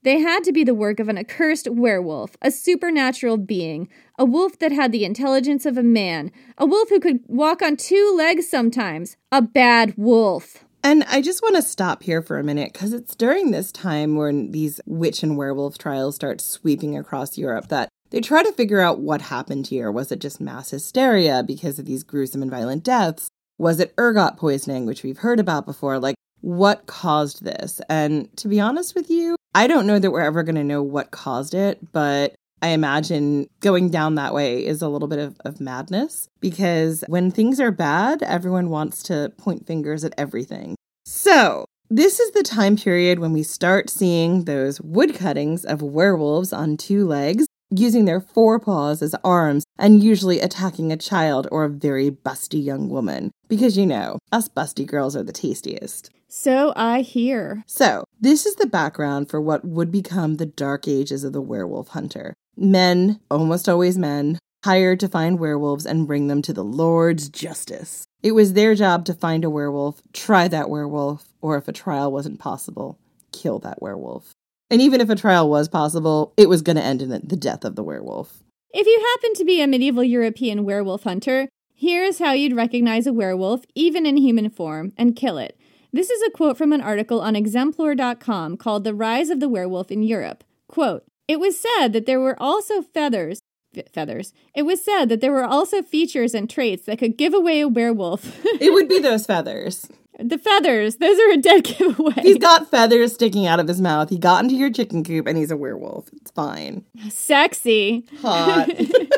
they had to be the work of an accursed werewolf, a supernatural being, a wolf that had the intelligence of a man, a wolf who could walk on 2 legs sometimes, a bad wolf. And I just want to stop here for a minute because it's during this time when these witch and werewolf trials start sweeping across Europe that they try to figure out what happened here. Was it just mass hysteria because of these gruesome and violent deaths? Was it ergot poisoning, which we've heard about before? Like, what caused this? And to be honest with you, I don't know that we're ever going to know what caused it, but I imagine going down that way is a little bit of madness because when things are bad, everyone wants to point fingers at everything. So this is the time period when we start seeing those woodcuttings of werewolves on 2 legs, using their forepaws as arms and usually attacking a child or a very busty young woman. Because, you know, us busty girls are the tastiest. So I hear. So, this is the background for what would become the dark ages of the werewolf hunter. Men, almost always men, hired to find werewolves and bring them to the Lord's justice. It was their job to find a werewolf, try that werewolf, or if a trial wasn't possible, kill that werewolf. And even if a trial was possible, it was going to end in the death of the werewolf. If you happen to be a medieval European werewolf hunter, here's how you'd recognize a werewolf, even in human form, and kill it. This is a quote from an article on Exemplar.com called The Rise of the Werewolf in Europe. Quote, "It was said that there were also feathers. It was said that there were also features and traits that could give away a werewolf." It would be those feathers. The feathers. Those are a dead giveaway. He's got feathers sticking out of his mouth. He got into your chicken coop and he's a werewolf. It's fine. Sexy. Hot.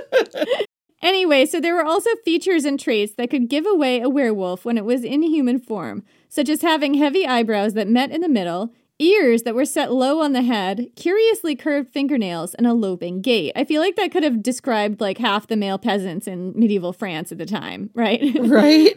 Anyway, so there were also features and traits that could give away a werewolf when it was in human form, such as having heavy eyebrows that met in the middle, ears that were set low on the head, curiously curved fingernails, and a loping gait. I feel like that could have described like half the male peasants in medieval France at the time, right? Right.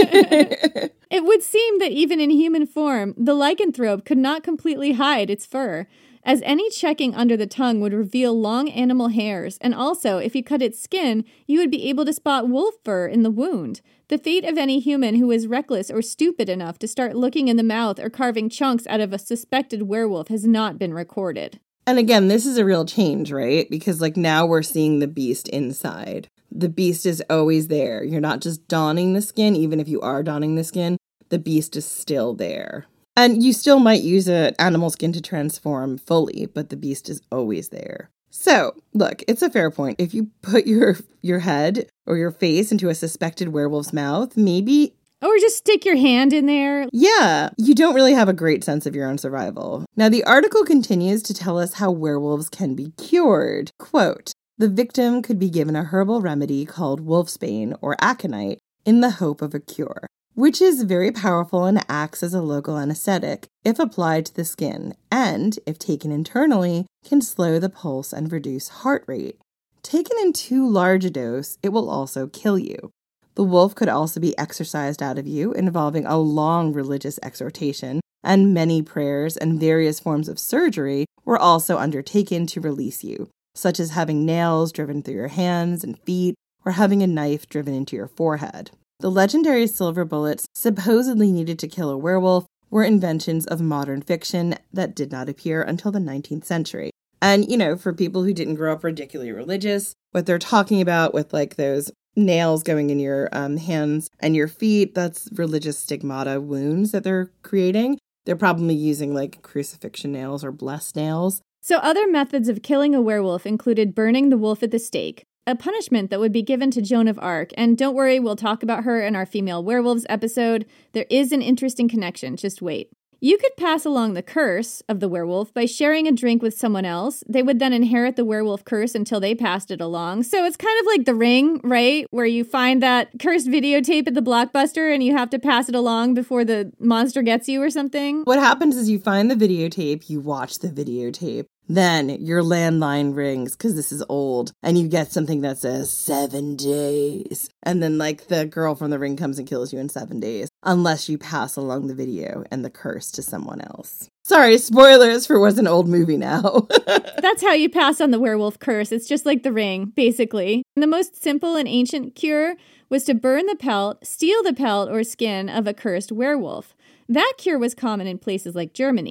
It would seem that even in human form, the lycanthrope could not completely hide its fur, as any checking under the tongue would reveal long animal hairs, and also, if you cut its skin, you would be able to spot wolf fur in the wound. The fate of any human who is reckless or stupid enough to start looking in the mouth or carving chunks out of a suspected werewolf has not been recorded. And again, this is a real change, right? Because like now we're seeing the beast inside. The beast is always there. You're not just donning the skin, even if you are donning the skin, the beast is still there. And you still might use an animal skin to transform fully, but the beast is always there. So, look, it's a fair point. If you put your head or your face into a suspected werewolf's mouth, maybe... Or just stick your hand in there. Yeah, you don't really have a great sense of your own survival. Now, the article continues to tell us how werewolves can be cured. Quote, "The victim could be given a herbal remedy called wolfsbane or aconite in the hope of a cure, which is very powerful and acts as a local anesthetic if applied to the skin, and, if taken internally, can slow the pulse and reduce heart rate. Taken in too large a dose, it will also kill you. The wolf could also be exorcised out of you, involving a long religious exhortation, and many prayers and various forms of surgery were also undertaken to release you, such as having nails driven through your hands and feet, or having a knife driven into your forehead. The legendary silver bullets supposedly needed to kill a werewolf were inventions of modern fiction that did not appear until the 19th century. And, you know, for people who didn't grow up ridiculously religious, what they're talking about with like those nails going in your hands and your feet, that's religious stigmata wounds that they're creating. They're probably using like crucifixion nails or blessed nails. So other methods of killing a werewolf included burning the wolf at the stake, a punishment that would be given to Joan of Arc. And don't worry, we'll talk about her in our female werewolves episode. There is an interesting connection, just wait. You could pass along the curse of the werewolf by sharing a drink with someone else. They would then inherit the werewolf curse until they passed it along. So it's kind of like The Ring, right? Where you find that cursed videotape at the Blockbuster and you have to pass it along before the monster gets you or something. What happens is you find the videotape, you watch the videotape, then your landline rings, because this is old, and you get something that says 7 days. And then, like, the girl from The Ring comes and kills you in 7 days, unless you pass along the video and the curse to someone else. Sorry, spoilers for what's an old movie now. That's how you pass on the werewolf curse. It's just like The Ring, basically. And the most simple and ancient cure was to burn the pelt, steal the pelt or skin of a cursed werewolf. That cure was common in places like Germany.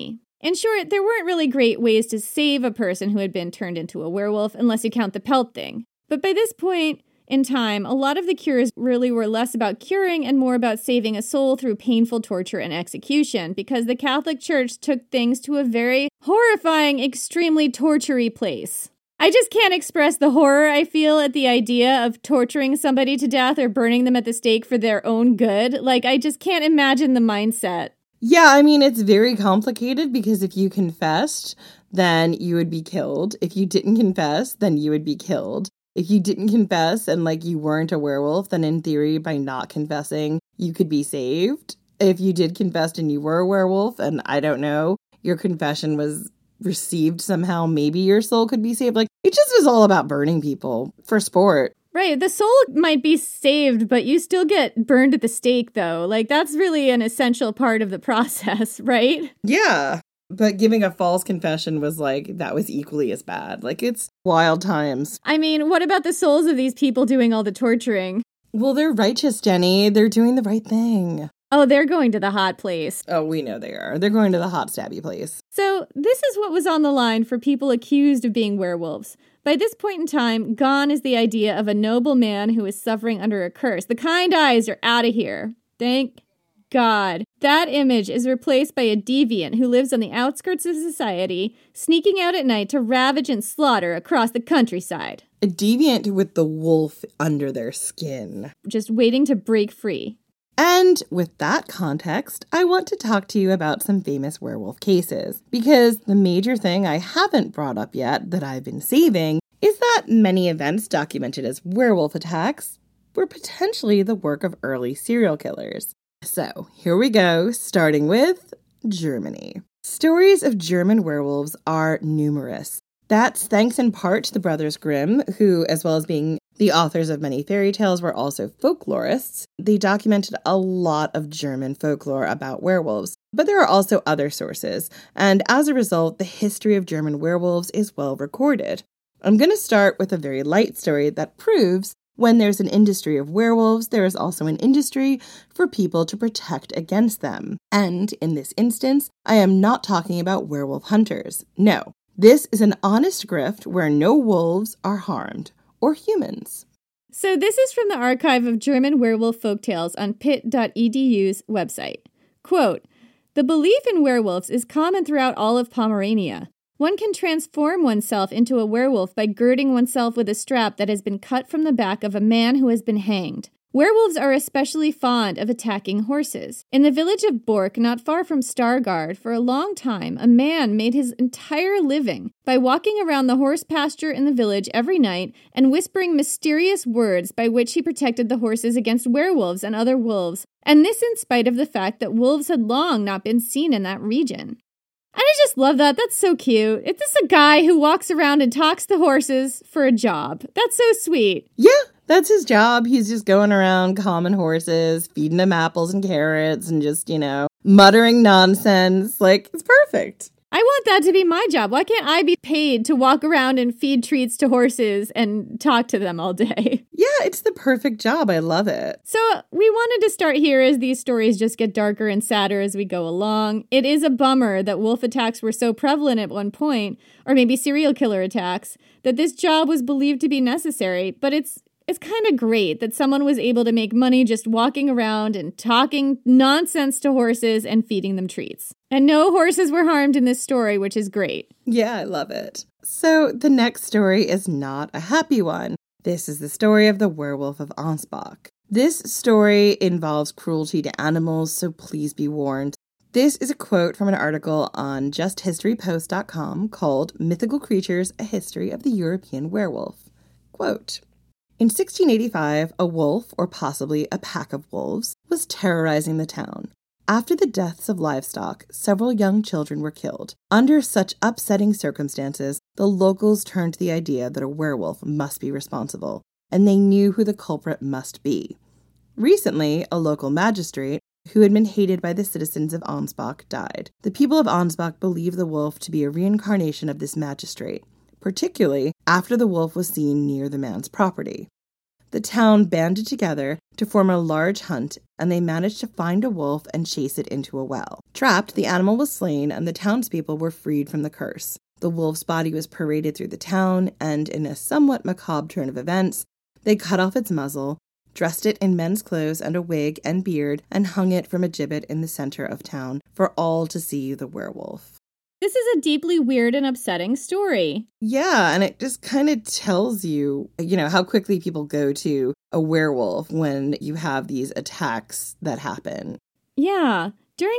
In short, there weren't really great ways to save a person who had been turned into a werewolf unless you count the pelt thing. But by this point in time, a lot of the cures really were less about curing and more about saving a soul through painful torture and execution, because the Catholic Church took things to a very horrifying, extremely torture-y place. I just can't express the horror I feel at the idea of torturing somebody to death or burning them at the stake for their own good. Like, I just can't imagine the mindset. Yeah, I mean, it's very complicated because if you confessed, then you would be killed. If you didn't confess, then you would be killed. If you didn't confess and, like, you weren't a werewolf, then in theory, by not confessing, you could be saved. If you did confess and you were a werewolf, and I don't know, your confession was received somehow, maybe your soul could be saved. Like, it just was all about burning people for sport. Right, the soul might be saved, but you still get burned at the stake, though. Like, that's really an essential part of the process, right? Yeah, but giving a false confession was like, that was equally as bad. Like, it's wild times. I mean, what about the souls of these people doing all the torturing? Well, they're righteous, Jenny. They're doing the right thing. Oh, they're going to the hot place. Oh, we know they are. They're going to the hot stabby place. So, this is what was on the line for people accused of being werewolves. By this point in time, gone is the idea of a noble man who is suffering under a curse. The kind eyes are out of here. Thank God. That image is replaced by a deviant who lives on the outskirts of society, sneaking out at night to ravage and slaughter across the countryside. A deviant with the wolf under their skin. Just waiting to break free. And with that context, I want to talk to you about some famous werewolf cases, because the major thing I haven't brought up yet that I've been saving is that many events documented as werewolf attacks were potentially the work of early serial killers. So here we go, starting with Germany. Stories of German werewolves are numerous. That's thanks in part to the Brothers Grimm, who, as well as being the authors of many fairy tales, were also folklorists. They documented a lot of German folklore about werewolves, but there are also other sources, and as a result, the history of German werewolves is well recorded. I'm going to start with a very light story that proves when there's an industry of werewolves, there is also an industry for people to protect against them. And in this instance, I am not talking about werewolf hunters. No, this is an honest grift where no wolves are harmed. Or humans. So this is from the archive of German werewolf folktales on pit.edu's website. Quote, "The belief in werewolves is common throughout all of Pomerania. One can transform oneself into a werewolf by girding oneself with a strap that has been cut from the back of a man who has been hanged. Werewolves are especially fond of attacking horses. In the village of Bork, not far from Stargard, for a long time, a man made his entire living by walking around the horse pasture in the village every night and whispering mysterious words by which he protected the horses against werewolves and other wolves, and this in spite of the fact that wolves had long not been seen in that region." And I just love that. That's so cute. It's just a guy who walks around and talks to horses for a job. That's so sweet. Yeah. That's his job. He's just going around calming horses, feeding them apples and carrots, and just, muttering nonsense. Like, it's perfect. I want that to be my job. Why can't I be paid to walk around and feed treats to horses and talk to them all day? Yeah, it's the perfect job. I love it. So we wanted to start here as these stories just get darker and sadder as we go along. It is a bummer that wolf attacks were so prevalent at one point, or maybe serial killer attacks, that this job was believed to be necessary, but it's kind of great that someone was able to make money just walking around and talking nonsense to horses and feeding them treats. And no horses were harmed in this story, which is great. Yeah, I love it. So the next story is not a happy one. This is the story of the werewolf of Ansbach. This story involves cruelty to animals, so please be warned. This is a quote from an article on justhistorypost.com called Mythical Creatures, A History of the European Werewolf. Quote, "In 1685, a wolf, or possibly a pack of wolves, was terrorizing the town. After the deaths of livestock, several young children were killed. Under such upsetting circumstances, the locals turned to the idea that a werewolf must be responsible, and they knew who the culprit must be. Recently, a local magistrate, who had been hated by the citizens of Ansbach, died. The people of Ansbach believed the wolf to be a reincarnation of this magistrate, particularly after the wolf was seen near the man's property. the town banded together to form a large hunt, and they managed to find a wolf and chase it into a well. Trapped, the animal was slain, and the townspeople were freed from the curse. The wolf's body was paraded through the town, and in a somewhat macabre turn of events, they cut off its muzzle, dressed it in men's clothes and a wig and beard, and hung it from a gibbet in the center of town for all to see the werewolf. This is a deeply weird and upsetting story. Yeah, and it just kind of tells you, how quickly people go to a werewolf when you have these attacks that happen. Yeah. During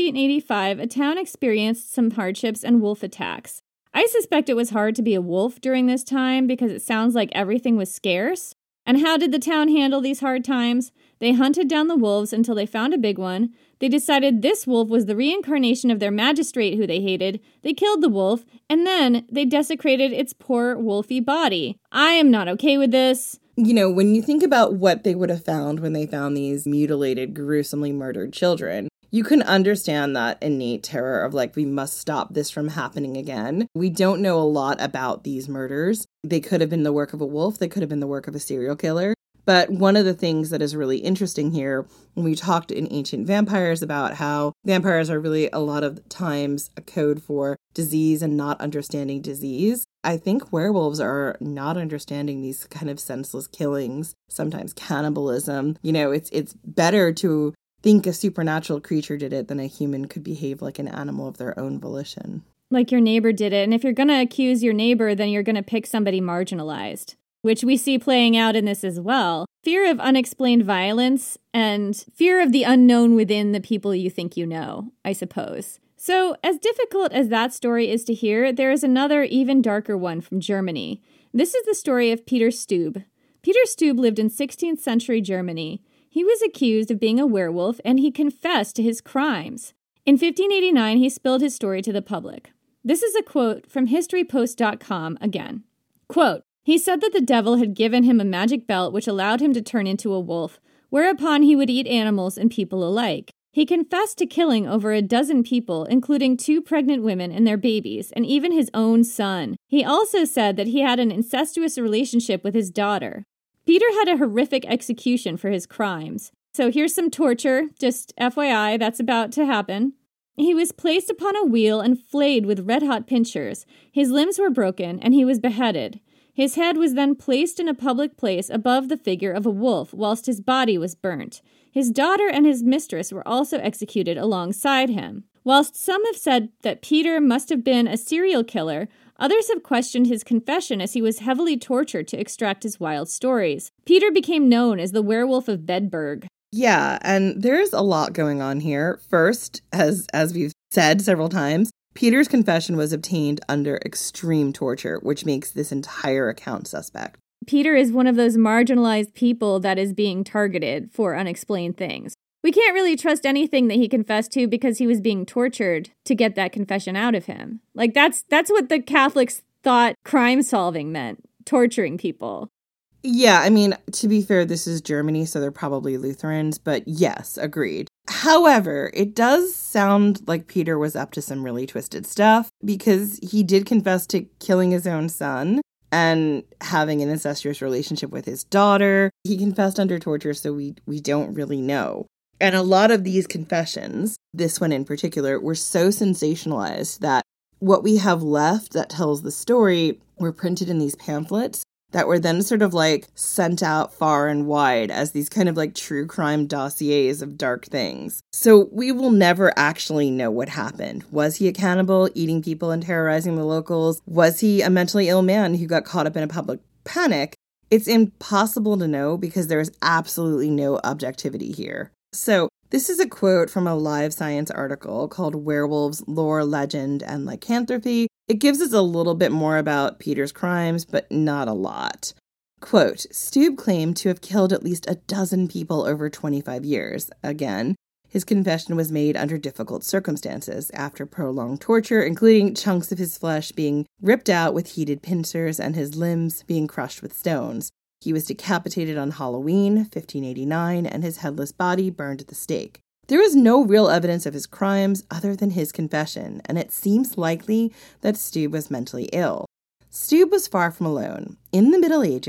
1685, a town experienced some hardships and wolf attacks. I suspect it was hard to be a wolf during this time because it sounds like everything was scarce. And how did the town handle these hard times? They hunted down the wolves until they found a big one. They decided this wolf was the reincarnation of their magistrate who they hated. They killed the wolf, and then they desecrated its poor wolfy body. I am not okay with this. When you think about what they would have found when they found these mutilated, gruesomely murdered children, you can understand that innate terror of we must stop this from happening again. We don't know a lot about these murders. They could have been the work of a wolf. They could have been the work of a serial killer. But one of the things that is really interesting here, when we talked in Ancient Vampires about how vampires are really a lot of times a code for disease and not understanding disease, I think werewolves are not understanding these kind of senseless killings, sometimes cannibalism. It's better to think a supernatural creature did it than a human could behave like an animal of their own volition. Like your neighbor did it. And if you're going to accuse your neighbor, then you're going to pick somebody marginalized, which we see playing out in this as well. Fear of unexplained violence and fear of the unknown within the people you think you know, I suppose. So, as difficult as that story is to hear, there is another, even darker one from Germany. This is the story of Peter Stube. Peter Stube lived in 16th century Germany. He was accused of being a werewolf, and he confessed to his crimes. In 1589, he spilled his story to the public. This is a quote from HistoryPost.com again. Quote, "He said that the devil had given him a magic belt which allowed him to turn into a wolf, whereupon he would eat animals and people alike. He confessed to killing over a dozen people, including 2 pregnant women and their babies, and even his own son. He also said that he had an incestuous relationship with his daughter. Peter had a horrific execution for his crimes. So here's some torture, just FYI, that's about to happen. He was placed upon a wheel and flayed with red-hot pincers. His limbs were broken, and he was beheaded. His head was then placed in a public place above the figure of a wolf, whilst his body was burnt. His daughter and his mistress were also executed alongside him. Whilst some have said that Peter must have been a serial killer, others have questioned his confession as he was heavily tortured to extract his wild stories. Peter became known as the Werewolf of Bedburg." Yeah, and there's a lot going on here. First, as we've said several times, Peter's confession was obtained under extreme torture, which makes this entire account suspect. Peter is one of those marginalized people that is being targeted for unexplained things. We can't really trust anything that he confessed to because he was being tortured to get that confession out of him. That's what the Catholics thought crime solving meant, torturing people. Yeah, to be fair, this is Germany, so they're probably Lutherans, but yes, agreed. However, it does sound like Peter was up to some really twisted stuff because he did confess to killing his own son and having an incestuous relationship with his daughter. He confessed under torture, so we don't really know. And a lot of these confessions, this one in particular, were so sensationalized that what we have left that tells the story were printed in these pamphlets that were then sort of sent out far and wide as these kind of true crime dossiers of dark things. So we will never actually know what happened. Was he a cannibal, eating people and terrorizing the locals? Was he a mentally ill man who got caught up in a public panic? It's impossible to know because there is absolutely no objectivity here. So this is a quote from a Live Science article called Werewolves, Lore, Legend, and Lycanthropy. It gives us a little bit more about Peter's crimes, but not a lot. Quote, "Stube claimed to have killed at least a dozen people over 25 years. Again, his confession was made under difficult circumstances, after prolonged torture, including chunks of his flesh being ripped out with heated pincers and his limbs being crushed with stones. He was decapitated on Halloween, 1589, and his headless body burned at the stake. There is no real evidence of his crimes other than his confession, and it seems likely that Stube was mentally ill. Stube was far from alone. In the Middle Ages,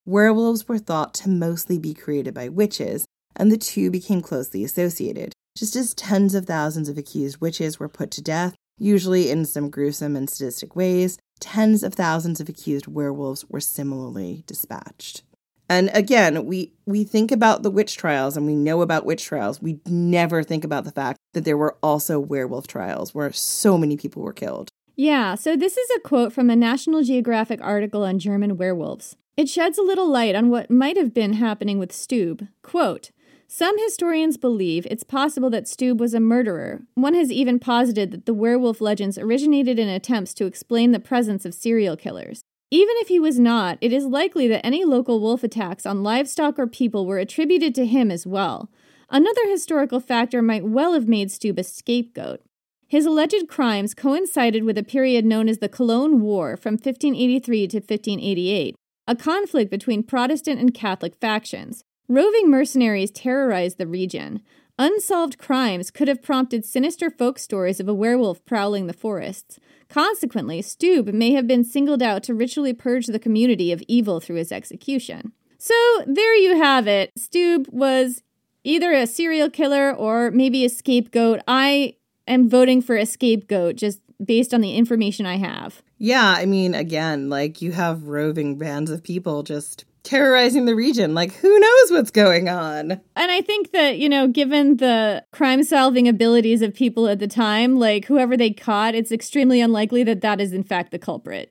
werewolves were thought to mostly be created by witches, and the two became closely associated. Just as tens of thousands of accused witches were put to death, usually in some gruesome and sadistic ways, tens of thousands of accused werewolves were similarly dispatched. And again, we think about the witch trials and we know about witch trials. We never think about the fact that there were also werewolf trials where so many people were killed. Yeah, so this is a quote from a National Geographic article on German werewolves. It sheds a little light on what might have been happening with Stube. Quote, "Some historians believe it's possible that Stube was a murderer. One has even posited that the werewolf legends originated in attempts to explain the presence of serial killers. Even if he was not, it is likely that any local wolf attacks on livestock or people were attributed to him as well. Another historical factor might well have made Stube a scapegoat. His alleged crimes coincided with a period known as the Cologne War from 1583 to 1588, a conflict between Protestant and Catholic factions. Roving mercenaries terrorized the region. Unsolved crimes could have prompted sinister folk stories of a werewolf prowling the forests. Consequently, Stube may have been singled out to ritually purge the community of evil through his execution." So there you have it. Stube was either a serial killer or maybe a scapegoat. I am voting for a scapegoat just based on the information I have. Yeah, I mean, again, like, you have roving bands of people just terrorizing the region. Like, who knows what's going on? And I think that, given the crime-solving abilities of people at the time, like, whoever they caught, it's extremely unlikely that that is, in fact, the culprit.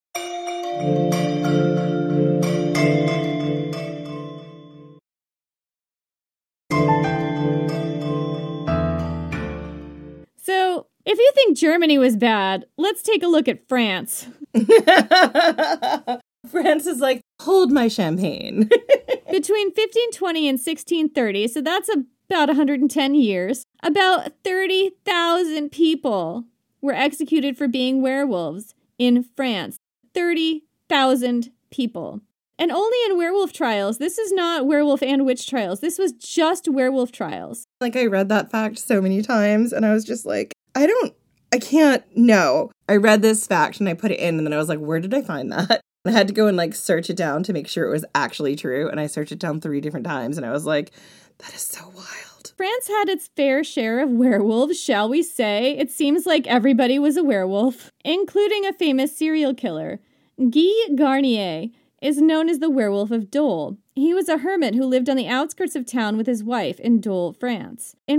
So, if you think Germany was bad, let's take a look at France. France is like, hold my champagne. Between 1520 and 1630, so that's about 110 years, about 30,000 people were executed for being werewolves in France. 30,000 people. And only in werewolf trials. This is not werewolf and witch trials. This was just werewolf trials. Like, I read that fact so many times, and I was just like, I can't know. I read this fact, and I put it in, and then I was like, where did I find that? I had to go and, search it down to make sure it was actually true, and I searched it down 3 different times, and I was like, that is so wild. France had its fair share of werewolves, shall we say. It seems like everybody was a werewolf, including a famous serial killer. Guy Garnier is known as the Werewolf of Dole. He was a hermit who lived on the outskirts of town with his wife in Dole, France. In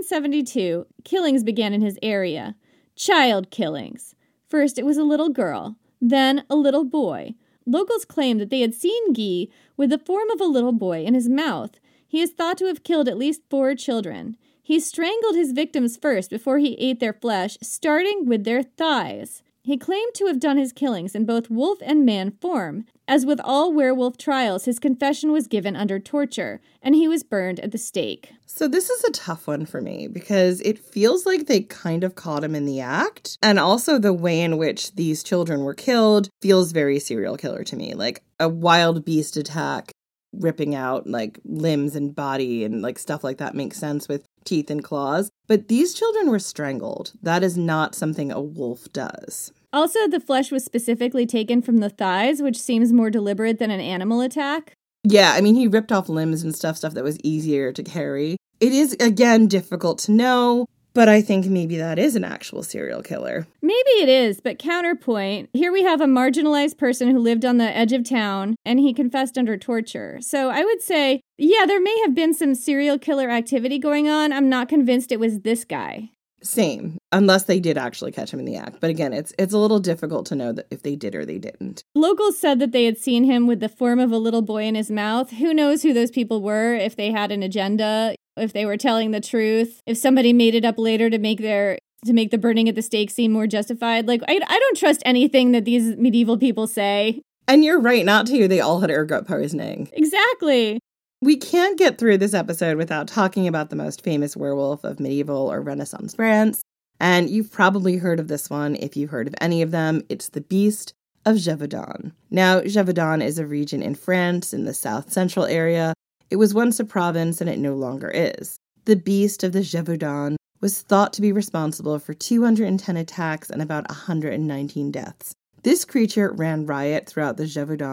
1572, killings began in his area. Child killings. First, it was a little girl, then a little boy. Locals claimed that they had seen Guy with the form of a little boy in his mouth. He is thought to have killed at least 4 children. He strangled his victims first before he ate their flesh, starting with their thighs. He claimed to have done his killings in both wolf and man form. As with all werewolf trials, his confession was given under torture, and he was burned at the stake. So this is a tough one for me, because it feels like they kind of caught him in the act. And also the way in which these children were killed feels very serial killer to me. Like a wild beast attack, ripping out limbs and body and stuff like that makes sense with teeth and claws. But these children were strangled. That is not something a wolf does. Also, the flesh was specifically taken from the thighs, which seems more deliberate than an animal attack. Yeah, I mean, he ripped off limbs and stuff that was easier to carry. It is, again, difficult to know, but I think maybe that is an actual serial killer. Maybe it is, but counterpoint, here we have a marginalized person who lived on the edge of town, and he confessed under torture. So I would say, yeah, there may have been some serial killer activity going on. I'm not convinced it was this guy. Same, unless they did actually catch him in the act. But again, it's a little difficult to know that if they did or they didn't. Locals said that they had seen him with the form of a little boy in his mouth. Who knows who those people were, if they had an agenda, if they were telling the truth, if somebody made it up later to make the burning at the stake seem more justified. I don't trust anything that these medieval people say. And you're right not to. They all had ergot poisoning. Exactly. We can't get through this episode without talking about the most famous werewolf of medieval or Renaissance France. And you've probably heard of this one if you've heard of any of them. It's the Beast of Gévaudan. Now, Gévaudan is a region in France in the south-central area. It was once a province and it no longer is. The Beast of the Gévaudan was thought to be responsible for 210 attacks and about 119 deaths. This creature ran riot throughout the Gévaudan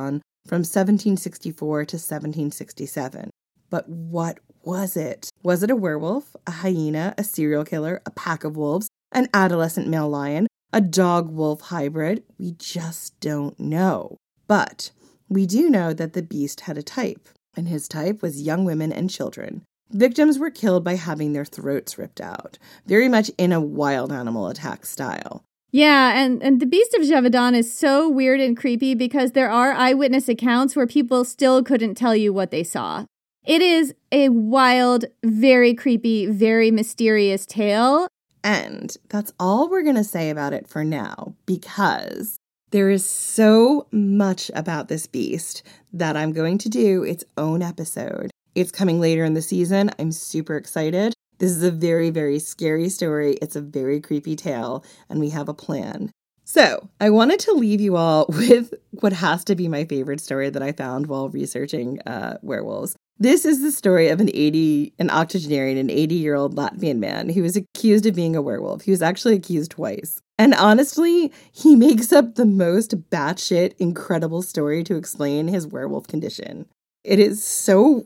from 1764 to 1767. But what was it? Was it a werewolf, a hyena, a serial killer, a pack of wolves, an adolescent male lion, a dog-wolf hybrid? We just don't know. But we do know that the beast had a type, and his type was young women and children. Victims were killed by having their throats ripped out, very much in a wild animal attack style. Yeah, and the Beast of Gévaudan is so weird and creepy because there are eyewitness accounts where people still couldn't tell you what they saw. It is a wild, very creepy, very mysterious tale. And that's all we're going to say about it for now, because there is so much about this beast that I'm going to do its own episode. It's coming later in the season. I'm super excited. This is a very, very scary story. It's a very creepy tale, and we have a plan. So I wanted to leave you all with what has to be my favorite story that I found while researching werewolves. This is the story of an octogenarian, an 80-year-old Latvian man who was accused of being a werewolf. He was actually accused twice. And honestly, he makes up the most batshit incredible story to explain his werewolf condition. It is so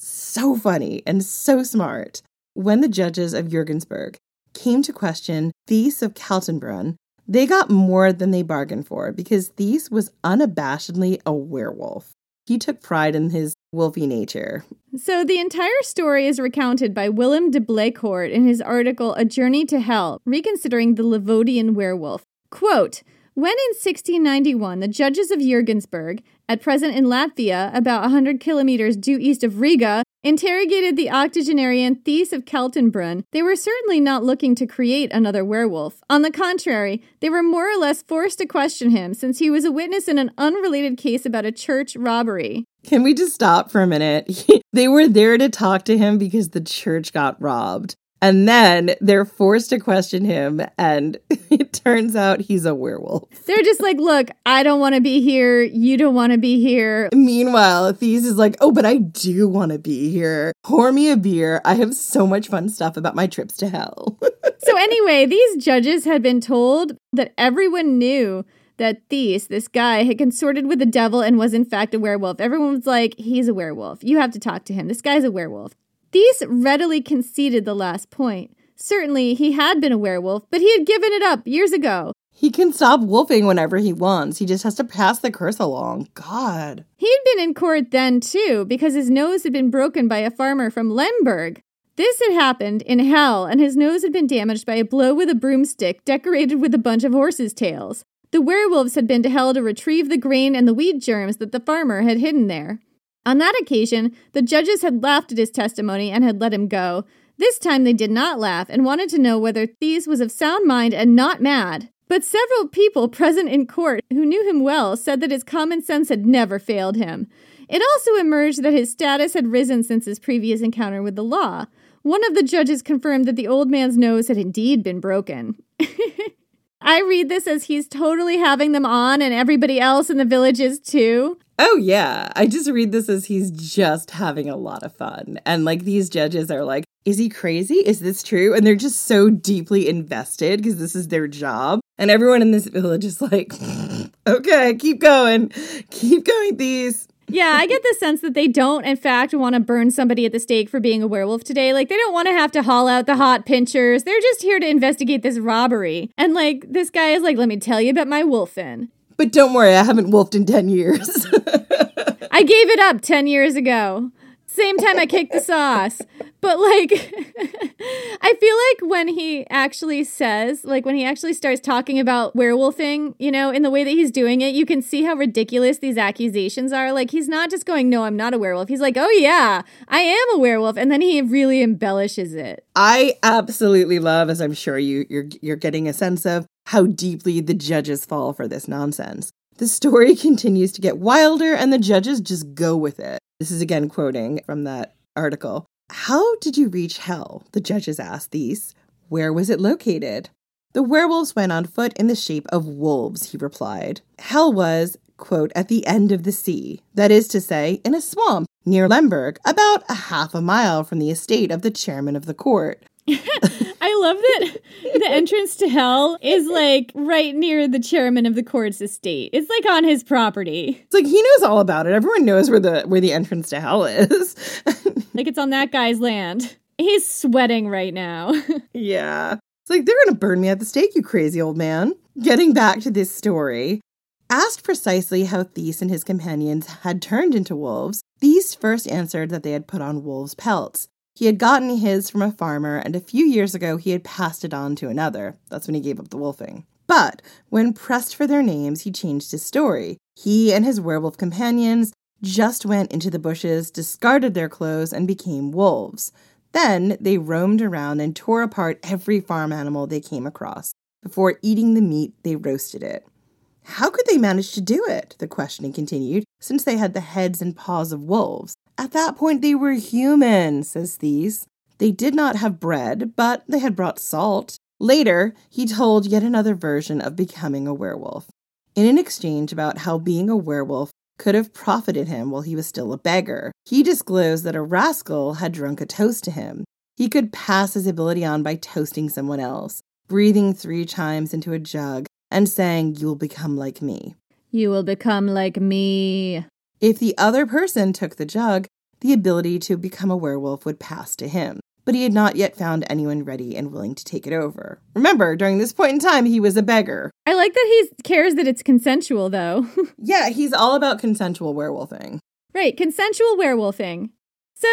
funny and so smart. When the judges of Jürgensburg came to question Thies of Kaltenbrunn, they got more than they bargained for because Thies was unabashedly a werewolf. He took pride in his wolfy nature. So the entire story is recounted by Willem de Bleecourt in his article A Journey to Hell, reconsidering the Livodian werewolf. Quote, when in 1691 the judges of Jürgensburg, at present in Latvia, about 100 kilometers due east of Riga, interrogated the octogenarian Thies of Kaltenbrunn, they were certainly not looking to create another werewolf. On the contrary, they were more or less forced to question him since he was a witness in an unrelated case about a church robbery. Can we just stop for a minute? They were there to talk to him because the church got robbed. And then they're forced to question him, and it turns out he's a werewolf. They're just like, look, I don't want to be here. You don't want to be here. Meanwhile, Thies is like, oh, but I do want to be here. Pour me a beer. I have so much fun stuff about my trips to hell. So anyway, these judges had been told that everyone knew that Thies, this guy, had consorted with the devil and was in fact a werewolf. Everyone was like, he's a werewolf. You have to talk to him. This guy's a werewolf. Thies readily conceded the last point. Certainly, he had been a werewolf, but he had given it up years ago. He can stop wolfing whenever he wants. He just has to pass the curse along. God. He'd been in court then, too, because his nose had been broken by a farmer from Lemberg. This had happened in hell, and his nose had been damaged by a blow with a broomstick decorated with a bunch of horses' tails. The werewolves had been to hell to retrieve the grain and the wheat germs that the farmer had hidden there. On that occasion, the judges had laughed at his testimony and had let him go. This time they did not laugh and wanted to know whether Thies was of sound mind and not mad. But several people present in court who knew him well said that his common sense had never failed him. It also emerged that his status had risen since his previous encounter with the law. One of the judges confirmed that the old man's nose had indeed been broken. I read this as he's totally having them on and everybody else in the village is too. Oh, yeah. I just read this as he's just having a lot of fun. And like these judges are like, is he crazy? Is this true? And they're just so deeply invested because this is their job. And everyone in this village is like, okay, keep going. Keep going, Thies. Yeah, I get the sense that they don't, in fact, want to burn somebody at the stake for being a werewolf today. Like, they don't want to have to haul out the hot pinchers. They're just here to investigate this robbery. And, like, this guy is like, let me tell you about my wolfing. But don't worry, I haven't wolfed in 10 years. I gave it up 10 years ago. Same time I kicked the sauce. But, like, I feel like when he actually says, like, when he actually starts talking about werewolfing, you know, in the way that he's doing it, you can see how ridiculous these accusations are. Like, he's not just going, no, I'm not a werewolf. He's like, oh, yeah, I am a werewolf. And then he really embellishes it. I absolutely love, as I'm sure you're getting a sense of, how deeply the judges fall for this nonsense. The story continues to get wilder, and the judges just go with it. This is again quoting from that article. How did you reach hell? The judges asked Thies. Where was it located? The werewolves went on foot in the shape of wolves, he replied. Hell was, quote, at the end of the sea. That is to say, in a swamp near Lemberg, about a half a mile from the estate of the chairman of the court. I love that the entrance to hell is like right near the chairman of the court's estate. It's like on his property. It's like he knows all about it. Everyone knows where the entrance to hell is. Like it's on that guy's land. He's sweating right now. Yeah. It's like, they're going to burn me at the stake, you crazy old man. Getting back to this story, asked precisely how Thies and his companions had turned into wolves, Thies first answered that they had put on wolves' pelts. He had gotten his from a farmer, and a few years ago he had passed it on to another. That's when he gave up the wolfing. But when pressed for their names, he changed his story. He and his werewolf companions just went into the bushes, discarded their clothes, and became wolves. Then they roamed around and tore apart every farm animal they came across. Before eating the meat, they roasted it. How could they manage to do it? The questioning continued, since they had the heads and paws of wolves. At that point, they were human, says Thies. They did not have bread, but they had brought salt. Later, he told yet another version of becoming a werewolf. In an exchange about how being a werewolf could have profited him while he was still a beggar, he disclosed that a rascal had drunk a toast to him. He could pass his ability on by toasting someone else, breathing 3 chimes into a jug and saying, "You will become like me." You will become like me. If the other person took the jug, the ability to become a werewolf would pass to him. But he had not yet found anyone ready and willing to take it over. Remember, during this point in time, he was a beggar. I like that he cares that it's consensual, though. Yeah, he's all about consensual werewolfing. Right, consensual werewolfing. So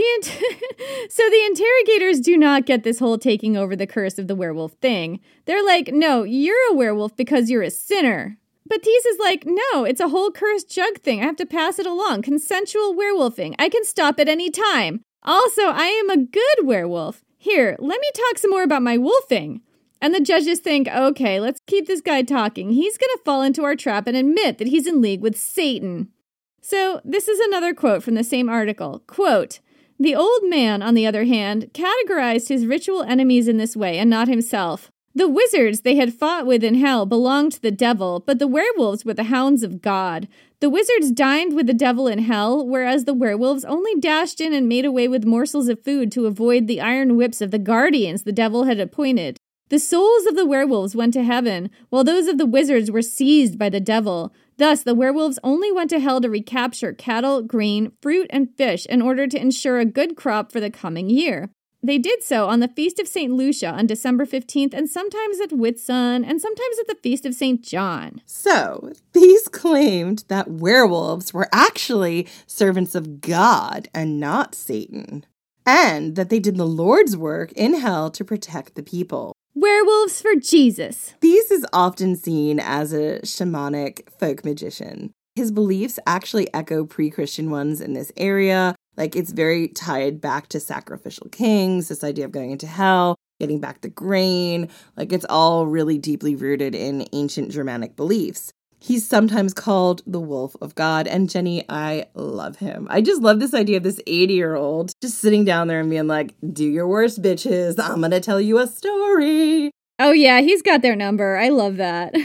the interrogators do not get this whole taking over the curse of the werewolf thing. They're like, no, you're a werewolf because you're a sinner. But Thies is like, no, it's a whole cursed jug thing. I have to pass it along. Consensual werewolfing. I can stop at any time. Also, I am a good werewolf. Here, let me talk some more about my wolfing. And the judges think, okay, let's keep this guy talking. He's going to fall into our trap and admit that he's in league with Satan. So this is another quote from the same article. Quote, "The old man, on the other hand, categorized his ritual enemies in this way and not himself. The wizards they had fought with in hell belonged to the devil, but the werewolves were the hounds of God. The wizards dined with the devil in hell, whereas the werewolves only dashed in and made away with morsels of food to avoid the iron whips of the guardians the devil had appointed. The souls of the werewolves went to heaven, while those of the wizards were seized by the devil. Thus, the werewolves only went to hell to recapture cattle, grain, fruit, and fish in order to ensure a good crop for the coming year. They did so on the Feast of St. Lucia on December 15th, and sometimes at Whitsun, and sometimes at the Feast of St. John." So, these claimed that werewolves were actually servants of God and not Satan, and that they did the Lord's work in hell to protect the people. Werewolves for Jesus. Thies is often seen as a shamanic folk magician. His beliefs actually echo pre-Christian ones in this area. Like, it's very tied back to sacrificial kings, this idea of going into hell, getting back the grain. Like, it's all really deeply rooted in ancient Germanic beliefs. He's sometimes called the Wolf of God, and Jenny, I love him. I just love this idea of this 80-year-old just sitting down there and being like, "Do your worst, bitches. I'm gonna tell you a story." Oh yeah, he's got their number. I love that.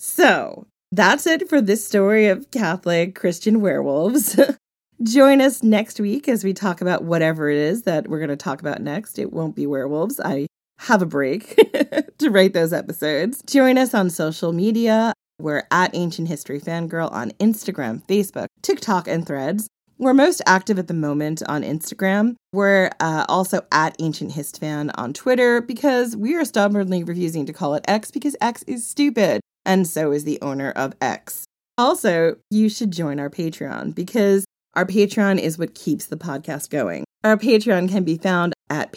So, that's it for this story of Catholic Christian werewolves. Join us next week as we talk about whatever it is that we're going to talk about next. It won't be werewolves. I have a break to write those episodes. Join us on social media. We're at Ancient History Fangirl on Instagram, Facebook, TikTok, and Threads. We're most active at the moment on Instagram. We're also at Ancient Hist Fan on Twitter because we are stubbornly refusing to call it X because X is stupid. And so is the owner of X. Also, you should join our Patreon because our Patreon is what keeps the podcast going. Our Patreon can be found at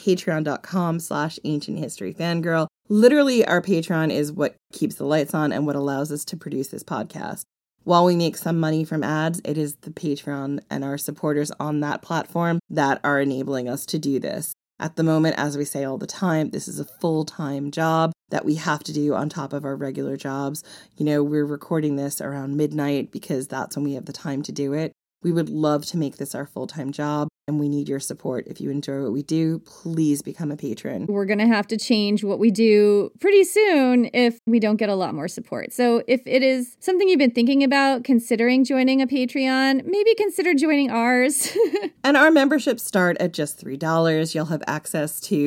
patreon.com/ancienthistoryfangirl. Literally, our Patreon is what keeps the lights on and what allows us to produce this podcast. While we make some money from ads, it is the Patreon and our supporters on that platform that are enabling us to do this. At the moment, as we say all the time, this is a full-time job that we have to do on top of our regular jobs. You know, we're recording this around midnight because that's when we have the time to do it. We would love to make this our full-time job, and we need your support. If you enjoy what we do, please become a patron. We're going to have to change what we do pretty soon if we don't get a lot more support. So if it is something you've been thinking about, considering joining a Patreon, maybe consider joining ours. And our memberships start at just $3. You'll have access to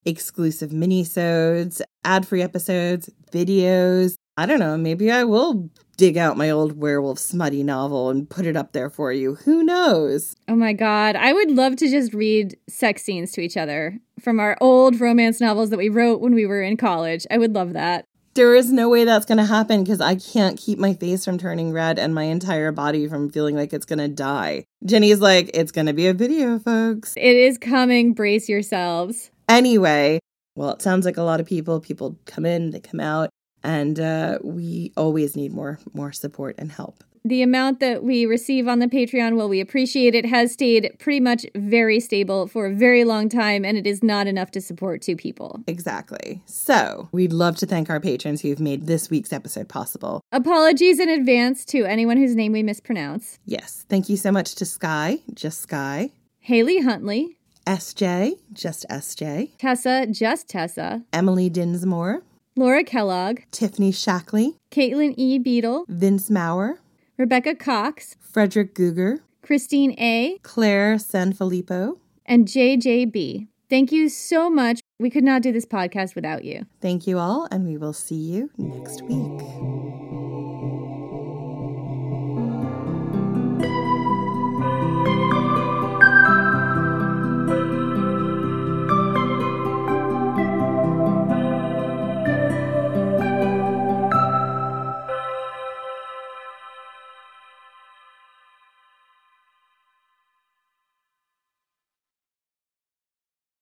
exclusive minisodes, ad-free episodes, videos. I don't know, maybe I will dig out my old werewolf smutty novel and put it up there for you. Who knows? Oh my God. I would love to just read sex scenes to each other from our old romance novels that we wrote when we were in college. I would love that. There is no way that's going to happen because I can't keep my face from turning red and my entire body from feeling like it's going to die. Jenny's like, it's going to be a video, folks. It is coming. Brace yourselves. Anyway, well, it sounds like a lot of people come in, they come out, and we always need more support and help. The amount that we receive on the Patreon, well, we appreciate it, has stayed pretty much very stable for a very long time, and it is not enough to support 2 people. Exactly. So we'd love to thank our patrons who've made this week's episode possible. Apologies in advance to anyone whose name we mispronounce. Yes. Thank you so much to Sky, just Sky. Haley Huntley. SJ, just SJ. Tessa, just Tessa. Emily Dinsmore. Laura Kellogg. Tiffany Shackley. Caitlin E. Beadle. Vince Maurer. Rebecca Cox. Frederick Guger. Christine A. Claire Sanfilippo. And JJB. Thank you so much. We could not do this podcast without you. Thank you all, and we will see you next week.